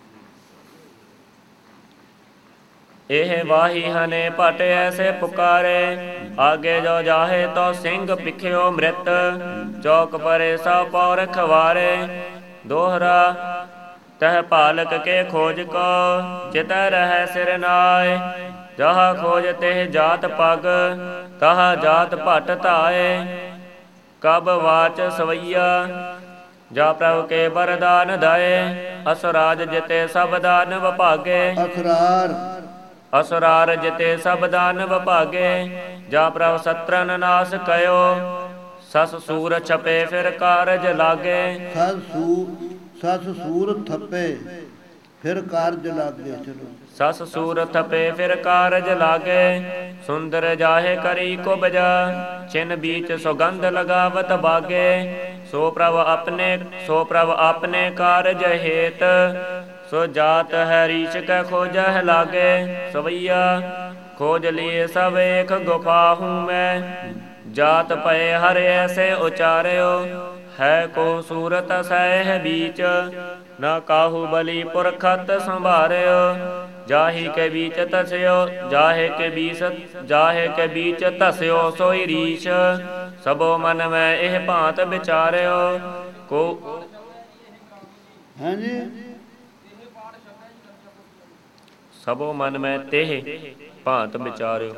ਇਹ ਵਾਹੀ ਹਨੇ ਭਟ ਐਸੇ ਪੁਕਾਰੇ ਆਗੇ ਜੋ ਜਾਹੇ ਤੋ ਸਿੰਘ ਪਿਖਿਓ ਮ੍ਰਿਤ ਚੌਕ ਪਰੇ ਸਾ ਪੌਰ ਖਵਾਰੇ ਦੋਹਰਾ ਤਹ ਪਾਲਕ ਕੇ ਖੋਜ ਕੋ ਚਿਤ ਰਹਿ ਸਿਰ ਨਾਏ ਜਹਾ ਖੋਜ ਤੇ ਜਾਤ ਪਗ ਤਹਾ ਜਾਤ ਭਟ ਧਾਏ ਕਬ ਵਾਚ ਸਵਈਆ ਜਾ ਪ੍ਰਭ ਕੇ ਬਰਦਾਨ ਦਾਏ ਅਸਰਾਜ ਜਿਤੇ ਸਭ ਦਾਨ ਵਿਭਾਗੇ ਅਸਰਾਰ ਅਸਰਾਰ ਜਿਤੇ ਸਭ ਦਾਨ ਵਿਭਾਗੇ ਜਾ ਪ੍ਰਭ ਸਤਰਨ ਨਾਸ ਕਯੋ ਸਸ ਸੂਰ ਛਪੇ ਫਿਰ ਕਾਰਜ ਲਾਗੇ ਸਸ ਸੂ ਸਸ ਸੂਰ ਥੱਪੇ ਫਿਰ ਕਾਰਜ ਲਾਗੇ। ਚਲੋ ਸਸ ਸੂਰ ਥਪੇ ਫਿਰ ਕਾਰਜ ਲਾਗੇ ਸੁੰਦਰ ਜਾਹੇ ਕਰੀ ਕੁਬਜਾ ਚਿਨ ਬੀਚ ਸੁਗੰਧ ਲਗਾਵਤ ਬਾਗੇ ਸੋ ਪ੍ਰਭ ਆਪਣੇ ਸੋ ਪ੍ਰਭ ਆਪਣੇ ਕਾਰਜ ਹੇਤ ਸੋ ਜਾਤ ਹੈ ਰੀਛ ਕੈ ਖੋਜਹਿ ਲਾਗੇ ਸਵਈਆ ਖੋਜ ਲਿਏ ਸਭ ਏਕ ਗੁਫਾ ਹੂੰ ਮੈਂ ਜਾਤ ਪਏ ਹਰ ਐਸੇ ਉਚਾਰਿਓ ਹੈ ਕੋ ਸੂਰਤ ਸਹਿ ਬੀਚ ਨਾ ਕਾਹੂ ਬਲੀ ਪੁਰਖਤ ਸੰਭਾਰਿਓ ਜਾਹੀ ਕੇ ਬੀਚ ਤਸਿਓ ਜਾਹੇ ਕੇ ਬੀਚ ਜਾਹੇ ਕੇ ਬੀਚ ਤਸਿਓ ਸੋਈ ਰੀਛ ਸਭੋ ਮਨ ਮੈਂ ਇਹ ਭਾਂਤ ਵਿਚਾਰਿਓ ਕੋ ਹਾਂਜੀ ਸਭੋ ਮਨ ਮੈਂ ਤੇਹ ਭਾਂਤ ਵਿਚਾਰਿਓ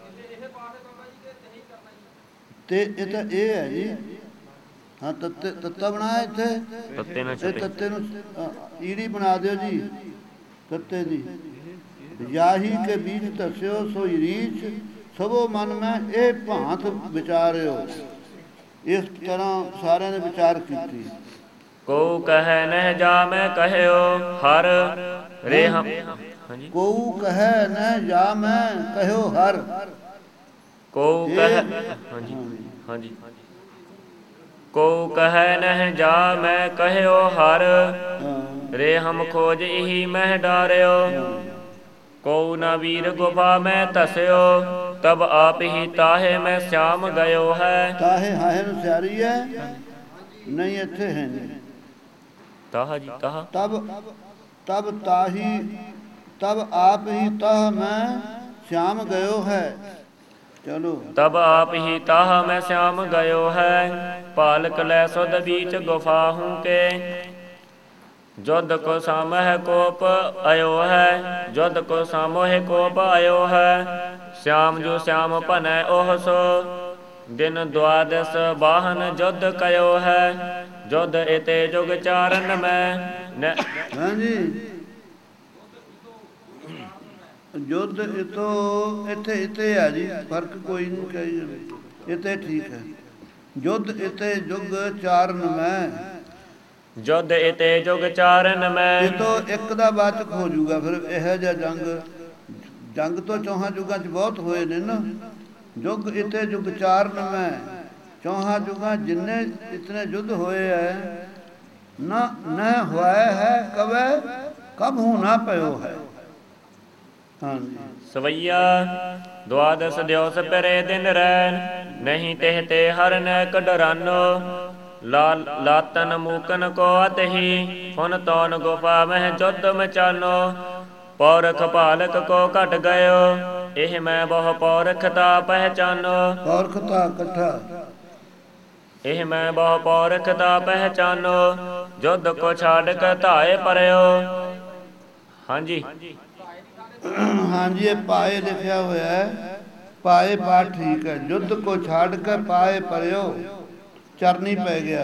ਤੇ ਇਹ ਤਾਂ ਇਹ ਹੈ ਜੀ। ਹਾਂ ਤੱਤੇ ਤੱਤਾ ਬਣਾਇਆ ਇੱਥੇ ਤੱਤੇ ਨਾ ਇਹ ਛਪੇ ਤੱਤੇ ਨੂੰ ਅ, ਈੜੀ ਬਣਾ ਦਿਓ ਜੀ ਤੱਤੇ ਦੀ। ਜਾਹੀ ਕੇ ਬੀਚ ਧਸਿਓ ਸੋਈ ਰੀਛ ਸਭੋ ਮਨ ਮੈਂ ਇਹ ਭਾਂਤ ਵਿਚਾਰਿਓ। ਇਸ ਤਰ੍ਹਾਂ ਸਾਰਿਆਂ ਨੇ ਵਿਚਾਰ ਕੀਤੀ। ਕੋ ਕਹਿ ਨਹਿ ਜਾ ਮੈਂ ਕਹਿਓ ਹਰ ਰੇ ਹਮ ਹਾਂਜੀ ਕੋ ਕਹੈ ਨ ਜਾ ਮੈਂ ਕਹਿਓ ਹਰ ਕੋ ਕਹਿ ਹਾਂਜੀ ਹਾਂਜੀ ਕੋ ਕਹਿ ਨਹਿ ਜਾ ਮੈਂ ਕਹਿਓ ਹਰ ਰੇ ਹਮ ਖੋਜ ਇਹੀ ਮਹਿ ਡਾਰਿਓ ਕੋ ਨਾ ਵੀਰ ਗੁਫਾ ਮੈਂ ਧਸਿਓ तब आप ही ताहे मैं श्याम गयो है। ਤਾਹੇ ਹਾਹੇ ਨੂੰ ਸਿਆਰੀ ਹੈ, ਨਹੀਂ ਇੱਥੇ ਹੈ ਨਹੀਂ। ਤਾਹਾ ਜੀ ਤਾਹਾ ਤਬ ਤਬ ਤਾਹੀ ਤਬ ਆਪ ਹੀ ਤਾਹ ਮੈਂ श्याम गयो है। चलो तब आप ही ताहा मैं श्याम गयो है। पालक लै सुध बीच गुफाहू के जुद को सामह कोप आयो है। जुद को सामोह कोप आयो है। श्याम जो श्याम भनै ओह सो दिन द्वादश बाहन जुद कयो है। जुद इते जुग चारण में हाँ जी युद्ध इतो इथे इथे है जी, फर्क कोई नहीं कही इथे ठीक है। युद्ध इते जुग चारण में जुद इते जुग चारण में इतो एक दा वाचक हो जूगा। फिर यह जिहा जंग जंग तो चौहां जुगां च बहुत होए ने ना। जुग इते जुग चारण में चौहां जुगां जिन्ने इतने युद्ध होए है ना न होए है कवे कब हूँ ना पयो है। सवैया द्वादश दिवस परे दिन रैन नहीं तेह ते हर नैक डरानो। लाल लातन मूकन को अतही फुन तौन गुफा मह जुद्ध मचानो। पौरख पालक को घट गयो एह मैं बहु पौरखता पहचानो। पौरखता कट्ठा एह मैं बहु पौरखता पहचानो। जुद्ध को छाड़ के धाए परयो। हाँ जी हाँ जी ये पाए लिखा हुआ है। पाए पाठ ठीक है। युद्ध को छाड़ कर पाए परयो चरनी पै गया।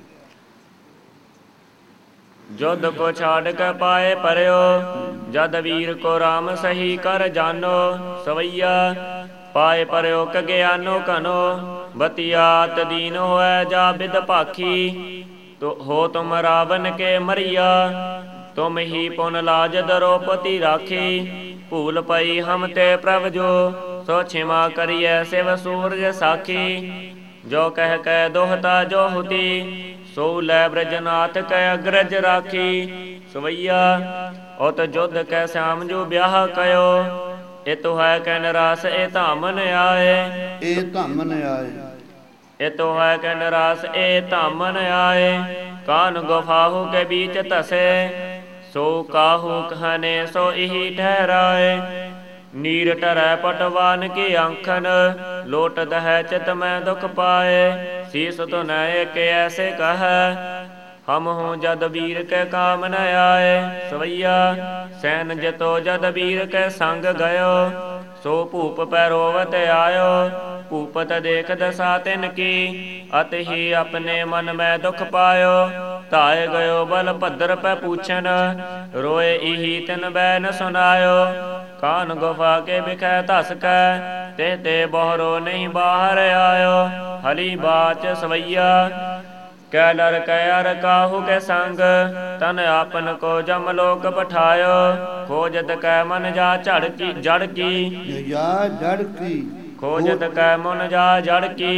युद्ध को छाड़ के पाए परयो जद वीर को राम सही कर जानो। सवैया पाए परयो कज्ञानो कनो बतियात दीन होए जा बिद भाखी। तो हो तुम रावण के मरिया तुम ही पुन लाज द्रौपदी राखी। भूल पई हम ते प्रभ जो सो क्षमा करिए शिव सूरज साखी। जो कह कै दोहता जो हुती सो लै ब्रजनाथ कै अग्रज राखी। सवैया उत जुद्ध कै श्याम जो ब्याह कयो इतो है कै नरास ए धामन आए। ए धामन आए इतो है कै नरास ए धामन आए। कान गुफाहू के बीच तसे सो काहू कहने सो इही ठहराए। नीर टरै पटवान की आंखन लोट दह चित में दुख पाए। शीस तो नए के ऐसे कह हम हूँ जद वीर के काम न आए। सवैया सैन जतो जद वीर के संग गयो सो भूप पैरोवत आयो। भूपत देख दशा तिन की अत ही अपने मन में दुख पायो। धाए गयो बल भद्र पै पूछन रोए इही तिन बैन सुनायो। कान गुफा के बिखै धस कै ते ते बहरो नहीं बाहर आयो। हली बाच सवैया कै लर कैर काहू के संग तन आपन को जमलोक पठायो। खोजत कै मन जा झड़ की जड़ की या जड़ की खोजत कै मन जा जड़ की।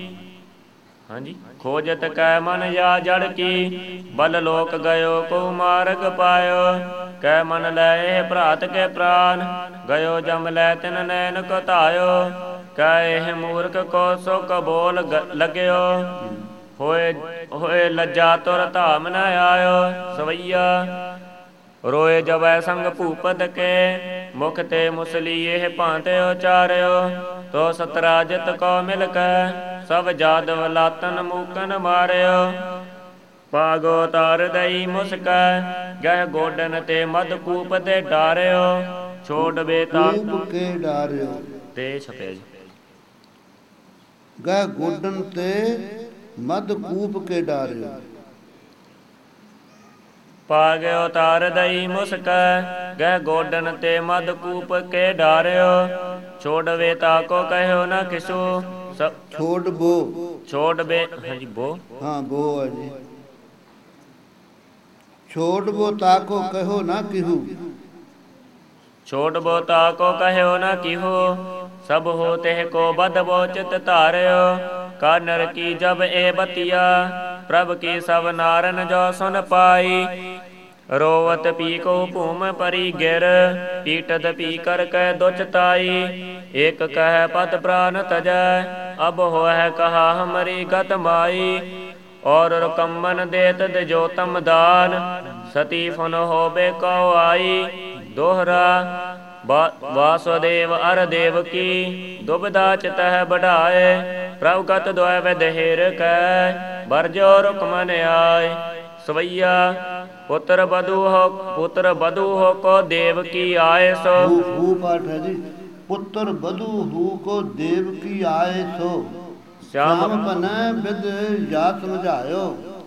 हाँ जी खोजत कै मन जा जड़ की बल लोक गयो को मार्ग पायो। कै मन लय भ्रात के प्राण गयो जम लै तिन नैन को धायो। कै मूर्ख को सुख बोल लग्यो होए होए लज्जा तुर धाम न आयो। सवैया रोए जबै संग भूपत के मुख ते मुसली एह भांते उचार्यो। तो सतराजित को मिल कै सब जादव लातन मूकन मार्यो। पागो तार दई मुस्कै गह गोडन ते मद कूप ते डार्यो। छोड़ बेता कूप के डार्यो ते छपे जी गह गोडन ते मद कूप के डार्यो। पाग्यो तार दई मुस्कै गह गोडन ते मद कूप के डार्यो। छोड़ बेता को कहो न किसु सब छोड़ बो छोड़ बे हाँ जी बो हाँ बो है जी। छोड़ बो ताको कहो ना किहू छोड़ बो ताको कहो न किहू। सब हो तेह को बद बो चित तार्यो। का नर की जब ए बतिया प्रभ की सब नारन जो सुन पाई। रोवत पी को भूम परी गिर पीटत पी कर कै दुचताई। एक कह पत प्राण तजय, अब होह कहा हमारी गत माई। और रुकम्मन देत दिजोतम दान, सती फुन होबे कौ आई। दोहरा वासुदेव अर देव की, दुबदा चितह बढ़ाए। प्रभु गत द्वय विधेर कै, बरजो रुकमन आय। सवैया पुत्र बधु हो पुत्र बधु हो को देव की आए सो। हू हू पाठ है जी। पुत्र बधु हू को देव की आए सो, श्याम पनै बिद या समझायो।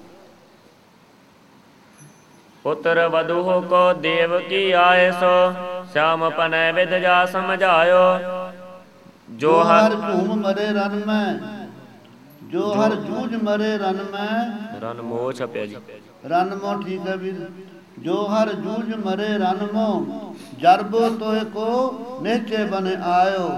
पुत्र बधु हो को देव की आए सो, श्याम पनै विद जा समझायो। जो हर झूम मरे रन में, जो हर जूझ मरे रन में। रन मोह छपया जी, रन मोह ठीक है वीर। जो हर जूझ मरे रन मोह, जरबो तोय को निश्चय बन आयो।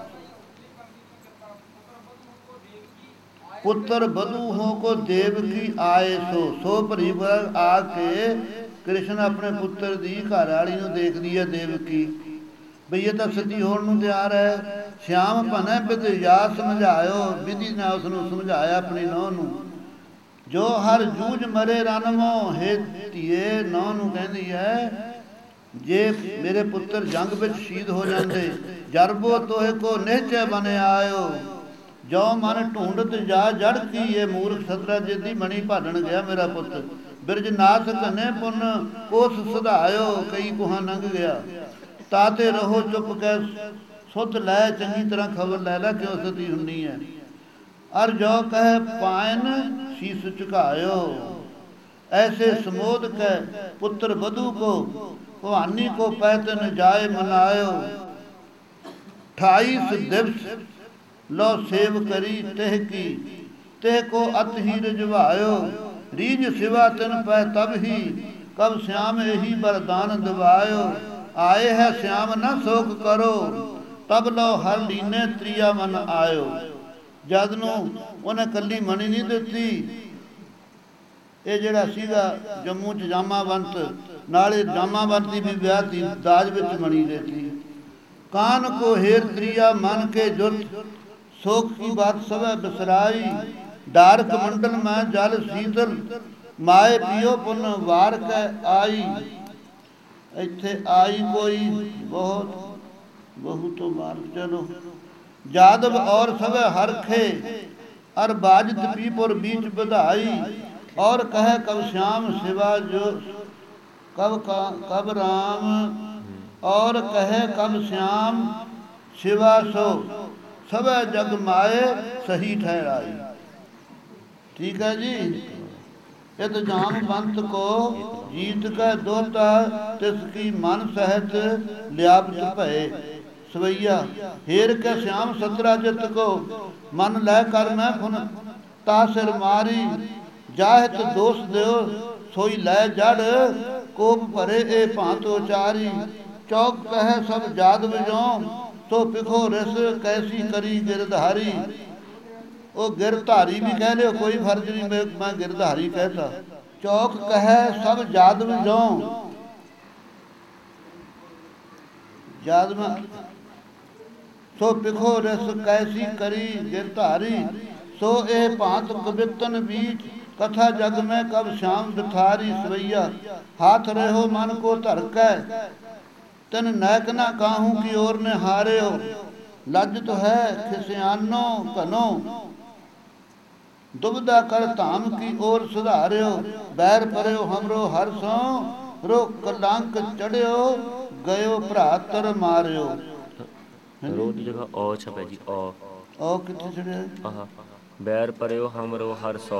पुत्र बधु हो को देव की आए सो, सो परिवर आके कृष्ण अपने पुत्र दी घरवाली ਨੂੰ ਦੇਖਦੀ ਹੈ ਦੇਵਕੀ, ਬਈ ਇਹ ਤਾਂ ਸਤੀ ਹੋਣ ਨੂੰ ਤਿਆਰ ਹੈ। श्याम ਭਨੈ ਬਿਦ ਜਾ ਸਮਝਾਇਓ, ਵਿਧੀ ਨਾਲ ਉਸ ਨੂੰ ਸਮਝਾਇਆ ਆਪਣੀ ਨਹੁੰ ਨੂੰ। ਜੋ ਹਰ ਜੂਝ ਮਰੇ ਰਨ ਮੋ, ਹੇ ਧੀਏ ਨਹੁੰ ਨੂੰ ਕਹਿੰਦੀ ਹੈ ਜੇ ਮੇਰੇ ਪੁੱਤਰ ਜੰਗ ਵਿੱਚ ਸ਼ਹੀਦ ਹੋ ਜਾਂਦੇ, ਜਰਬੋ ਤੋਹੇ ਕੋ ਨਿਹਚੈ ਬਨ ਆਇਓ। ਜੋ ਮਨ ਢੂੰਡਤ ਜਾ ਜੜ ਕੀ, ਇਹ ਮੂਰਖ ਸਤਰਾਜਿਤ ਦੀ ਮਣੀ ਭਾਲਣ ਗਿਆ ਮੇਰਾ ਪੁੱਤ। ਬਿਰਜ ਨਾਥ ਘਨੇ ਪੁੰਨ ਕੋਸ ਸੁਧਾਇਓ, ਕਈ ਕੁਹਾਂ ਲੰਘ ਗਿਆ। ਤਾਤੇ ਰਹੋ ਚੁੱਪ ਕੈ ਸੁਧ ਲੈ, ਚੰਗੀ ਤਰ੍ਹਾਂ ਖਬਰ ਲੈ ਲੈ ਕਿਉਂ ਸਤੀ ਹੁੰਨੀ ਹੈ। ਅਰ ਜੋ ਕਹਿ ਪਾਇਨ ਸੀਸ ਝੁਕਾਇਓ, ਐਸੇ ਸਮੋਧ ਕੈ ਪੁੱਤਰ ਬਧੂ ਕੋ, ਭਵਾਨੀ ਕੋ ਪੈਤਨ ਜਾਏ ਮਨਾਇਓ। ਅਠਾਈਸ ਦਿਵਸ ਲੋ ਸੇਵ ਕਰੀ ਤਹ ਕੀ, ਤਹ ਕੋ ਅਤ ਹੀ ਰਜਵਾਇਓ। ਰੀਝ ਸਿਵਾ ਤਿਨ ਪੈ ਤਬ ਹੀ, ਕਬ श्याम ਇਹੀ ਬਰਦਾਨ ਦਿਵਾਇਓ। ਆਏ ਹੈ श्याम ਨਾ ਸੋਕ ਕਰੋ, ਤਬ ਲੋ ਹਰ ਲੀਨੇ ਤ੍ਰਿਆ ਮਨ ਆਇਓ। ਜਦ ਨੂੰ ਉਹਨੇ ਕੱਲੀ ਮਣੀ ਨਹੀਂ ਦਿੱਤੀ, ਇਹ ਜਿਹੜਾ ਸੀਗਾ ਜੰਮੂ ਚ ਜਾਮਾਵੰਤ, ਨਾਲੇ ਜਾਮਾਵੰਤ ਦੀ ਵੀ ਵਿਆਹ ਤੀ, ਦਾਜ ਵਿੱਚ ਮਣੀ ਦੇਤੀ। ਕਾਨ ਕੋ ਹੇਰ ਤ੍ਰਿਆ ਮਨ ਕੇ ਜੁਤ, ਸੋਖ ਕੀ ਬਾਤ ਸਭੈ ਬਿਸਰਾਈ। ਡਾਰਕ ਮੰਡਲ ਮੈਂ ਜਲ ਸੀਤਲ, ਮਾਏ ਪਿਓ ਪੁਨ ਵਾਰ ਕੈ ਆਈ। ਇੱਥੇ ਆਈ ਕੋਈ ਬਹੁਤ बहु तो मार चलो। जादव और सब हरखे, अर बाजत पीपुर बीच बधाई। और कह कब श्याम शिवा जो, कब कब राम, और कहे कब श्याम शिवा सो, सब जग माए सही ठहराई। ठीक है जी। इत जामवंत को जीत कै दोता, तिसकी मन सहत लियापत भये। सवैया हेर के श्याम सतराजित को, मन लै कर मैं फुन तासिर मारी। जाहित दोष देओ सोई लै जड़, कोप भरे ए भांतो चारी। चौक कह सब जादव जो, तो पिखो रिस कैसी करी गिरधारी। वो गिरधारी भी कह लियो, कोई फर्ज नहीं, मैं मैं गिरधारी कहता। चौक कह सब जादव जो, जादव सो पिखो रस कैसी करी गिरधारी। सो ए भांत कबितन बीच, कथा जग में कब श्याम बिथारी। सवैया हाथ रहो मन को धरकै, तन नैक न काहू की ओर ने हारे हो। लज तो है खिसियानो घनो, दुबदा कर धाम की ओर सुधार्यो। बैर परयो हमरो हर सो, रो कलंक चढ़ियो, गयो भ्रातर मारियो। रो की जगह ओ छपे जी, ओ ओ किथे छड़िया? आहा बैर परयो हमरो हर सौ।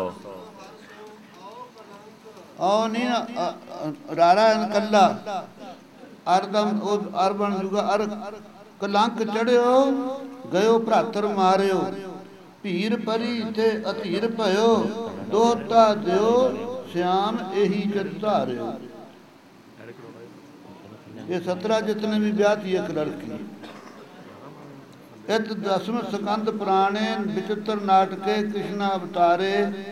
ओ नहीं ना रारा कल्ला अरदम अर बन जूगा। अर कलंक चढ़ियो, गयो भ्रातर मारियो। भीर परी ते अधीर भयो, दोता दियो श्याम एही चित धारियो। ये सत्रह जितने भी ब्याह थी एक लड़की। इत दसम स्कंद पुराणे विचित्र नाटके कृष्ण अवतारे।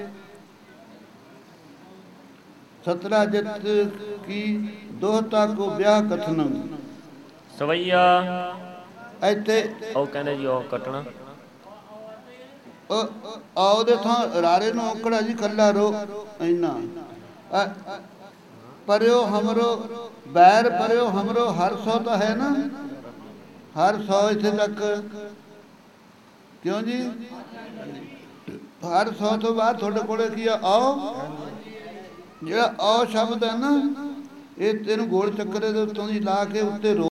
सत्रह जित की दोहता को ब्याह कथनम। सवैया ਇੱਥੇ ਉਹ ਕਹਿੰਦੇ ਜੀ ਉਹ ਕੱਟਣਾ ਆ ਉਹਦੇ ਥਾਂ ਰਾਰੇ ਨੂੰ ਔਕੜਾ ਜੀ ਕੱਲਾ ਰੋ ਇੰਨਾ ਪਰਿਓ ਹਮਰੋ ਬੈਰ ਪਰਿਓ ਹਮਰੋ ਹਰ ਸੌ ਤਾਂ ਹੈ ਨਾ ਹਰ ਸੌ ਇੱਥੇ ਤੱਕ ਕਿਉਂ ਜੀ ਹਰ ਸੌ ਤੋਂ ਬਾਅਦ ਤੁਹਾਡੇ ਕੋਲੇ ਕੀ ਆ ਆਓ ਜਿਹੜਾ ਆ ਸ਼ਬਦ ਹੈ ਨਾ ਇਹ ਤੈਨੂੰ ਗੋਲ ਚੱਕਰੇ ਦੇ ਉੱਤੋਂ ਦੀ ਲਾ ਕੇ ਉੱਤੇ